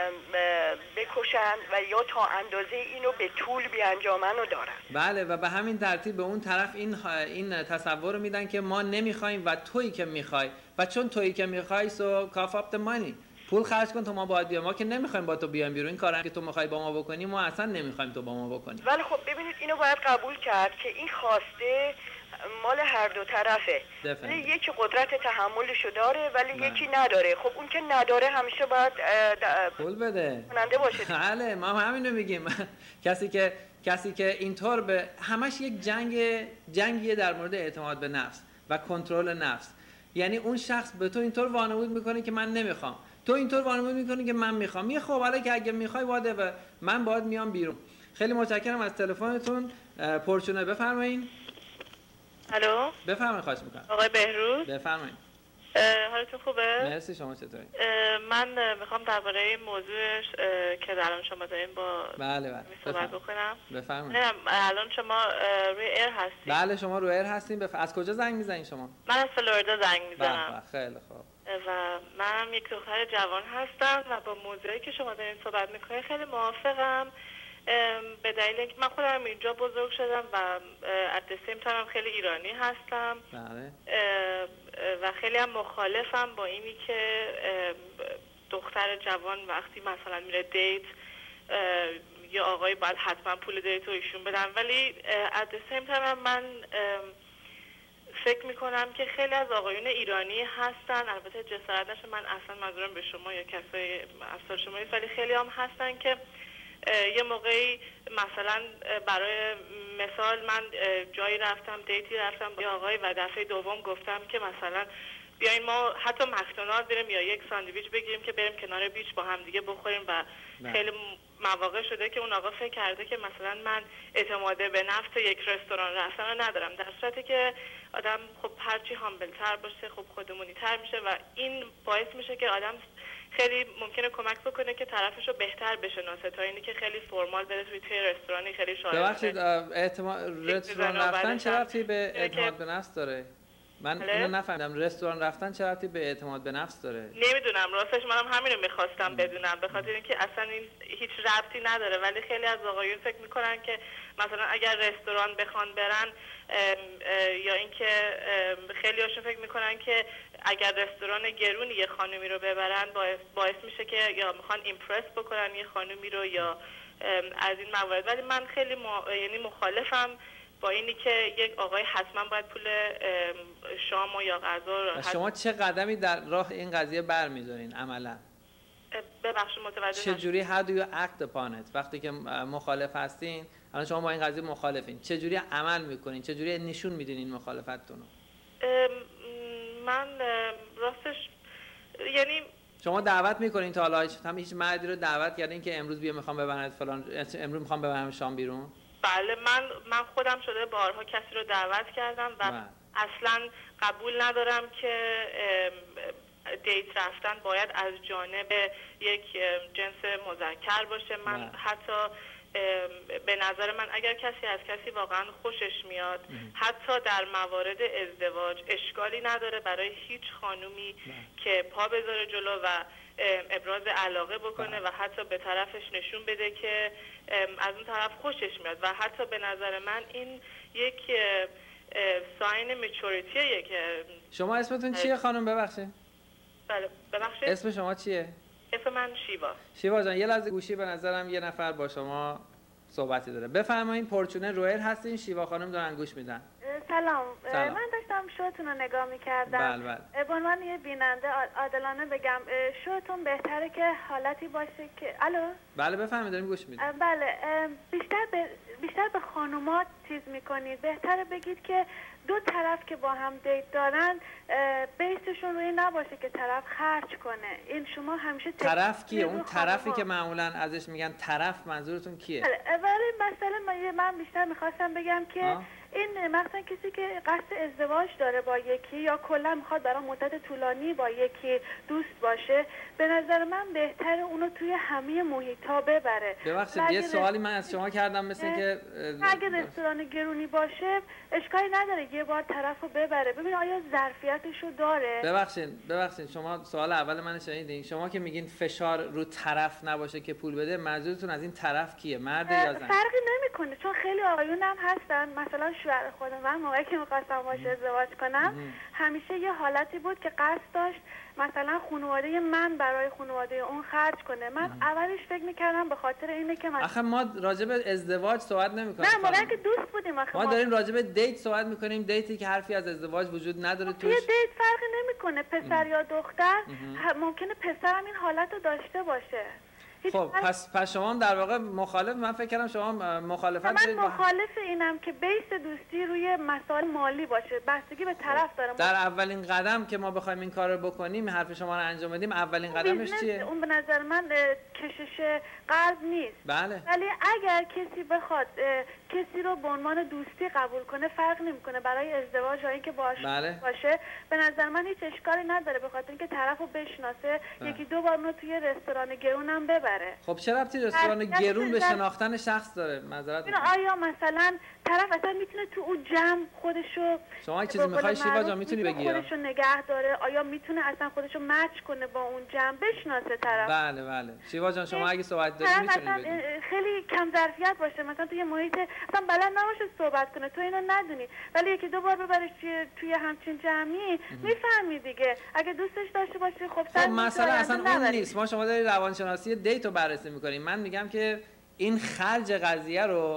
بکشن و یا تا اندازه اینو به طول بیانجامن رو دارن. بله و به همین ترتیب به اون طرف این این تصور رو میدن که ما نمیخوایم و تویی که میخوای و چون تویی که میخوای سو کاف اپ د مانی، پول خرج کن تا ما باید بیام. ما که نمیخوایم با تو بیام بیرون. این کارا که تو میخوای با ما بکنی ما اصلا نمیخوایم تو با ما بکنی. ولی خب ببینید اینو باید قبول کرد که این خواسته مال هر دو طرفه. یکی قدرت تحملشو داره ولی نه. یکی نداره. خب اون که نداره همیشه باید پول بده کننده باشه. بله ما همینو میگیم. کسی که کسی که اینطور به همش یک جنگ جنگیه در مورد اعتماد به نفس و کنترل نفس. یعنی اون شخص به تو اینطور وانمود میکنه که من نمیخوام، تو اینطور وانمود میکنی که من میخوام. یه خب حالا که اگه میخوای واده و من باید میام بیرون. خیلی متشکرم از تلفنتون. پرچونه بفرمایید. الو بفرمایید. خواهش میکنم. آقای بهروز بفرمایید. حالتون خوبه؟ مرسی. شما چطوری؟ من میخوام درباره موضوعش که الان شما دارین با بله بله صحبت بکنم. بفرمایید. الان شما روی ایر هستین؟ بله شما روی ایر هستین. بف... از کجا زنگ میزنین شما؟ من از فلوریدا زنگ میزنم. خیلی خوب. و منم یک دختر جوان هستم و با موضوعی که شما دارین صحبت میکنین خیلی موافقم. به دلیل اینکه من خودم اینجا بزرگ شدم و at the same time هم خیلی ایرانی هستم. بله. و خیلی هم مخالفم با اینی که دختر جوان وقتی مثلا میره دیت یا آقای باید حتما پول دیت رو ایشون بدن. ولی at the same time هم من فکر میکنم که خیلی از آقایون ایرانی هستن، البته جسارت نشه من اصلا منظورم به شما یا کسای افسار شما نیست، ولی خیلی هم هستن که یه موقعی مثلا برای مثال من جایی رفتم دیتی رفتم با آقای و دفعه دوم گفتم که مثلا بیاین ما حتی مکدونالد بریم یا یک ساندویچ بگیریم که بریم کنار بیچ با هم دیگه بخوریم و نه. خیلی مواقع شده که اون آقا فکر کرده که مثلا من اعتماد به نفس یک رستوران رفتن رو ندارم، در صورتی که آدم خب هرچی هامبلتر باشه خب خودمونی تر میشه و این باعث میشه که آدم خیلی ممکنه کمک بکنه که طرفش رو بهتر بشناسه تا اینی که خیلی فرمال بره توی توی رستورانی خیلی شایسته. ببخشید اعتماد رستوران رفتن چه ربطی به اعتماد به نفس داره؟ من اینو نفهمیدم. رستوران رفتن چه ربطی به اعتماد به نفس داره؟ نمیدونم راستش منم همینو میخواستم بدونم به خاطر اینکه اصلا این هیچ ربطی نداره. ولی خیلی از آقایون فکر میکنن که مثلا اگر رستوران بخوان برن یا اینکه خیلی هاشون فکر میکنن که اگر رستوران گرونی یه خانومی رو ببرن باعث, باعث میشه که یا میخوان ایمپرس بکنن یه خانومی رو یا از این موارد. ولی من خیلی ما... یعنی مخالفم با اینی که یک آقای حتما باید پول شام و یا غذا رو. شما چه قدمی در راه این قضیه برمی‌دارین عملاً؟ ببخشید متوجه چه جوری how do you act upon it؟ وقتی که مخالف هستین، الان شما با این قضیه مخالفین، چه جوری عمل میکنین؟ چه جوری نشون میدین این مخالفتتون رو؟ من راستش یعنی شما دعوت میکنین تا حالا هم هیچ مردی رو دعوت کردین که امروز بیا میخوام ببرمت فلان، امروز میخوام ببرم شام بیرون؟ بله من من خودم شده بارها کسی رو دعوت کردم و من. اصلا قبول ندارم که دیت رفتن باید از جانب یک جنس مذکر باشه. من نه. حتی به نظر من اگر کسی از کسی واقعا خوشش میاد ام. حتی در موارد ازدواج اشکالی نداره برای هیچ خانومی نه. که پا بذاره جلو و ابراز علاقه بکنه و حتی به طرفش نشون بده که از اون طرف خوشش میاد و حتی به نظر من این یک ساین میچوریتیه. که شما اسمتون چیه خانم ببخشید؟ بله ببخشید اسم شما چیه؟ اسم من شیوا. شیوا جان یه لحظه گوشی به نظرم یه نفر با شما صحبتی داره. بفرمایید. پرچونه رویر هستین، شیوا خانم دارن گوش میدن. سلام. سلام. من داشتم شوتون رو نگاه میکردم. بله بله. به عنوان یه بیننده عادلانه بگم شوتون بهتره که حالتی باشه که الو؟ بله بفرمایید داریم گوش میدیم. بله بیشتر به بیشتر به خانوما چیز میکنید. بهتره بگید که دو طرف که با هم دیت دارن بیسشون روی نباشه که طرف خرج کنه. این شما همیشه طرف کیه؟ اون طرفی که معمولا ازش میگن طرف منظورتون کیه؟ ولی مثلا من بیشتر میخواستم بگم که آه؟ این مثلا کسی که قصد ازدواج داره با یکی یا کلا میخواد برای مدت طولانی با یکی دوست باشه، به نظر من بهتره اونو توی همه محیطا ببره. ببخشید یه سوالی من از شما کردم، مثل که اگه رستوران گرونی باشه اشکالی نداره یه بار طرفو ببره، ببین آیا ظرفیتشو داره. ببخشید ببخشید شما سوال اول من شنیدین، شما که میگین فشار رو طرف نباشه که پول بده، منظورتون از این طرف کیه، مرد یا زن؟ فرقی نمیکنه، چون خیلی آقایون هم هستن، مثلا شوهر خود من موقعی که میخواستم باشه ازدواج کنم همیشه یه حالتی بود که قصد داشت مثلا خانواده من برای خانواده اون خرج کنه. من اولش فکر میکردم به خاطر اینه که مثلا آخه ما راجع به ازدواج صحبت نمی‌کنیم. نه موقعی که دوست بودیم آخه ما داریم راجع به دیت صحبت می‌کنیم، دیتی که حرفی از ازدواج وجود نداره توش. یه دیت فرقی نمیکنه پسر یا دختر، ممکنه پسر هم این حالت رو داشته باشه. خب پس پس شما هم در واقع مخالف، من فکر کردم شما مخالفت دارید. من مخالف اینم که بیس دوستی روی مسائل مالی باشه، بستگی به طرف داره. در اولین قدم که ما بخوایم این کارو بکنیم، حرف شما رو انجام بدیم، اولین قدمش چیه؟ اون به نظر من کشش قلب نیست. بله. ولی اگر کسی بخواد کسی رو به عنوان دوستی قبول کنه فرق نمیکنه برای ازدواج یا اینکه باهاش بله. باشه، به نظر من هیچ اشکالی نداره، به خاطر اینکه طرفو بشناسه. بله. یکی دو بار اونو توی رستوران گرون هم ببره. خب چه ربطی رستوران گرون به شناختن شخص داره؟ معذرت میخوام. آیا مثلا طرف اصلا میتونه تو اون جمع خودشو شما چیزی میخوای شیوا جان میتونی بگی خودشو نگه داره؟ آیا میتونه اصلا خودشو مچ کنه با اون جمع، بشناسه طرف؟ بله بله. شیوا جان شما اگه صحبت دارید میتونید بگید. خیلی کم ظرفیت باشه، مثلا توی محیط اصلا بلد نباشه صحبت کنه، تو اینو ندونی، ولی یکی دو بار ببرش توی توی همچین جمعی میفهمی دیگه. اگه دوستش داشته باشی خب خب مثلا اصلا اون نیست. ما شما دارید روانشناسی دیت رو بررسی میکنیم، من میگم که این خرج قضیه رو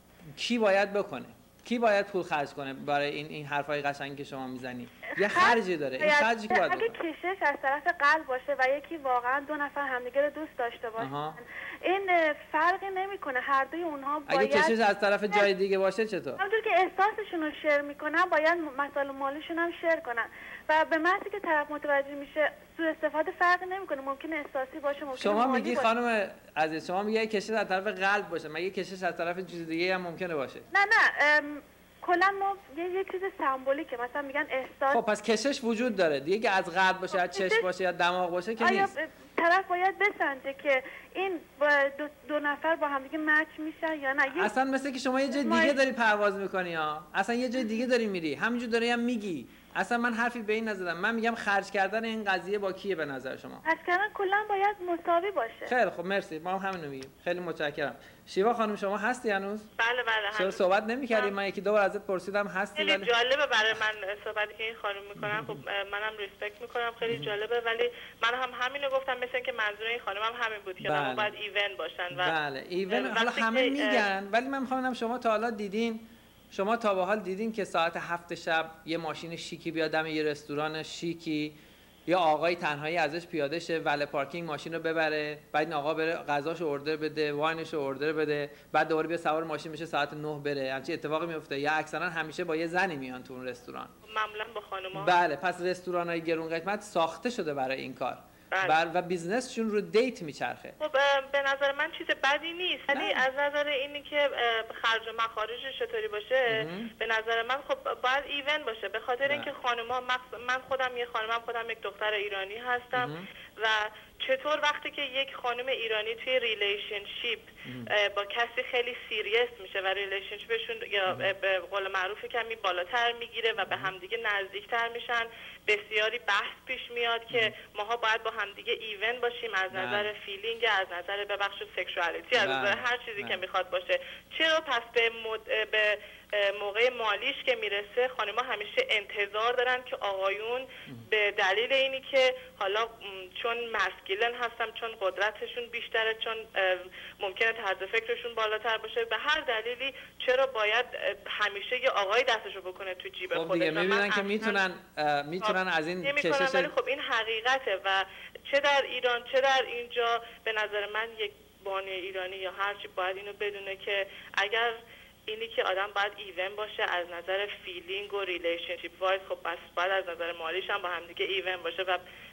کی باید بکنه؟ کی باید پول خرج کنه برای این این حرفای قشنگی که شما میزنی؟ یه خرجی داره. این خرجی کی باید اگه کشش از طرف قلب باشه و یکی واقعا دو نفر همدیگه رو دوست داشته باشن، این فرقی نمیکنه، هر دوی اونها باید. اگه کشش از طرف جای دیگه باشه چطور؟ همونطور که احساسشون رو شیر میکنن باید مسائل مالیشون هم شیر کنن و به محضی که طرف متوجه میشه سوء استفاده فرقی نمیکنه، ممکنه احساسی باشه، ممکنه شما میگی خانم عزیز، شما میگی کشش از طرف قلب باشه، مگه کشش از طرف چیز دیگه هم ممکنه باشه؟ نه نه کلا ما یه, یه چیز سمبولیکه، مثلا میگن احساس. خب پس کشش وجود داره دیگه، که از قلب باشه یا چشم باشه یا دماغ باشه که نیست. طرف باید بسنجه که این دو, دو نفر با هم دیگه مچ میشن یا نه. اصلا مثل که شما یه جای دیگه داری پرواز میکنی ها، اصلا یه جای دیگه داری میری، همینجور داری هم میگی. اصلا من حرفی به این نزدم، من میگم خرج کردن این قضیه با کیه به نظر شما؟ خرج کردن کلا باید مساوی باشه. خیلی خب مرسی، ما هم همین رو میگیم. خیلی متشکرم. شیوا خانم شما هستی هنوز؟ بله بله. چرا صحبت نمی‌کردی؟ من یکی دو بار ازت پرسیدم هستی ولی خیلی جالبه برای من صحبتی که این خانم میکنن. خب منم ریسپکت میکنم، خیلی جالبه، ولی من هم همینو گفتم، مثل اینکه منظور این خانم هم همین بود که بله. باید ایون باشن و بله ایون. حالا همه میگن، ولی من میخوام ببینم شما تا حالا دیدین، شما تا به حال دیدین که ساعت هفت شب یه ماشین شیکی بیاد دم یه رستوران شیکی، یا آقای تنهایی ازش پیاده شه وله پارکینگ ماشین رو ببره، بعد این آقا بره غذاشو اوردر بده، واینشو اوردر بده، بعد دوباره بیا سوار ماشین میشه ساعت نه بره؟ همچین اتفاقی میفته؟ یا اکثرا همیشه با یه زنی میان تو اون رستوران؟ معمولا با خانم‌ها. بله. پس رستوران‌های گرون قیمت ساخته شده برای این کار. بر و بیزنسشون رو دیت میچرخه. خب به نظر من چیز بدی نیست، ولی از نظر اینی که خرج و مخارجش چطوری باشه مم. به نظر من خب باید ایون باشه، به خاطر اینکه خانم‌ها، من خودم یه خانمم، خودم یک دختر ایرانی هستم مم. و چطور وقتی که یک خانم ایرانی توی ریلیشنشیپ با کسی خیلی سیریس میشه و ریلیشنشیپشون یا به قول معروف کمی بالاتر میگیره و به همدیگه نزدیکتر میشن، بسیاری بحث پیش میاد که ماها باید با همدیگه ایون باشیم از نظر فیلینگ، از نظر ببخشید سکشوالیتی، از نظر هر چیزی که میخواد باشه. چرا پس به, مد... به موقع مالیش که میرسه خانم‌ها همیشه انتظار دارن که آقایون به دلیل اینی که حالا چون مسکولین هستن، چون قدرتشون بیشتره، چون ممکنه طرز فکرشون بالاتر باشه، به هر دلیلی چرا باید همیشه یه آقای دستشو بکنه تو جیب خودش؟ خب دیگه میبینن که میتونن میتونن از این کشش، ولی خب این حقیقته و چه در ایران چه در اینجا به نظر من یک بانی ایرانی یا هر چی باید اینو بدونه که اگر اینی که آدم باید ایون باشه از نظر فیلینگ و ریلیشنشیپ وایز، خب بس باید از نظر مالیش هم با هم دیگه ایون باشه و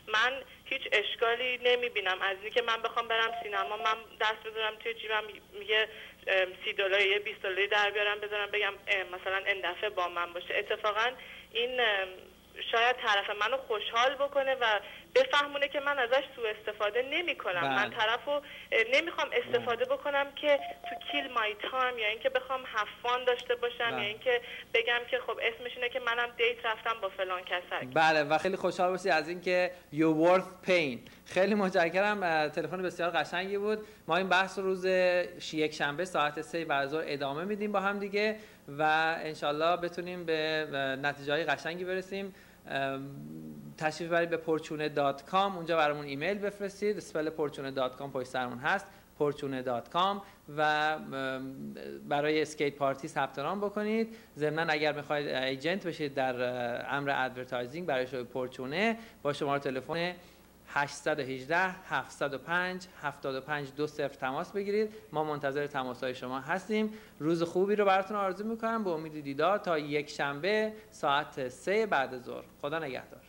من هیچ اشکالی نمیبینم از اینکه من بخوام برم سینما، من دست بذارم توی جیبم یه سی دلار یه بیست دلاری در بیارم بذارم بگم مثلا این دفعه با من باشه. اتفاقا این شاید طرف منو خوشحال بکنه و بفهمونه که من ازش سوء استفاده نمی کنم. من طرفو نمیخوام استفاده بکنم که تو کیل مای تایم، یا اینکه بخوام هفان داشته باشم، یا اینکه بگم که خب اسمش اینه که منم دیت رفتم با فلان کسک. بله و خیلی خوشحال باشی از اینکه you worth pain. خیلی متشکرم، تلفن بسیار قشنگی بود. ما این بحث رو روز یک شنبه ساعت سه بعد از ظهر ادامه میدیم با هم دیگه و انشالله بتونیم به نتیجه‌های قشنگی برسیم. تشریف برید به پورچونه دات کام، اونجا برامون ایمیل بفرستید، اسپل پورچونه دات کام پشت سرمون هست، پورچونه دات کام، و برای اسکیت پارتی ثبت نام بکنید. ضمناً اگر میخواید ایجنت بشید در امر ادورتایزینگ برای شو پورچونه، با شماره تلفن هشت یک هشت هفت صفر پنج هفت پنج دو صفر تماس بگیرید. ما منتظر تماس‌های شما هستیم. روز خوبی رو براتون آرزو میکنم، به امید دیدار تا یک شنبه ساعت سه بعد ظهر. خدا نگهدار.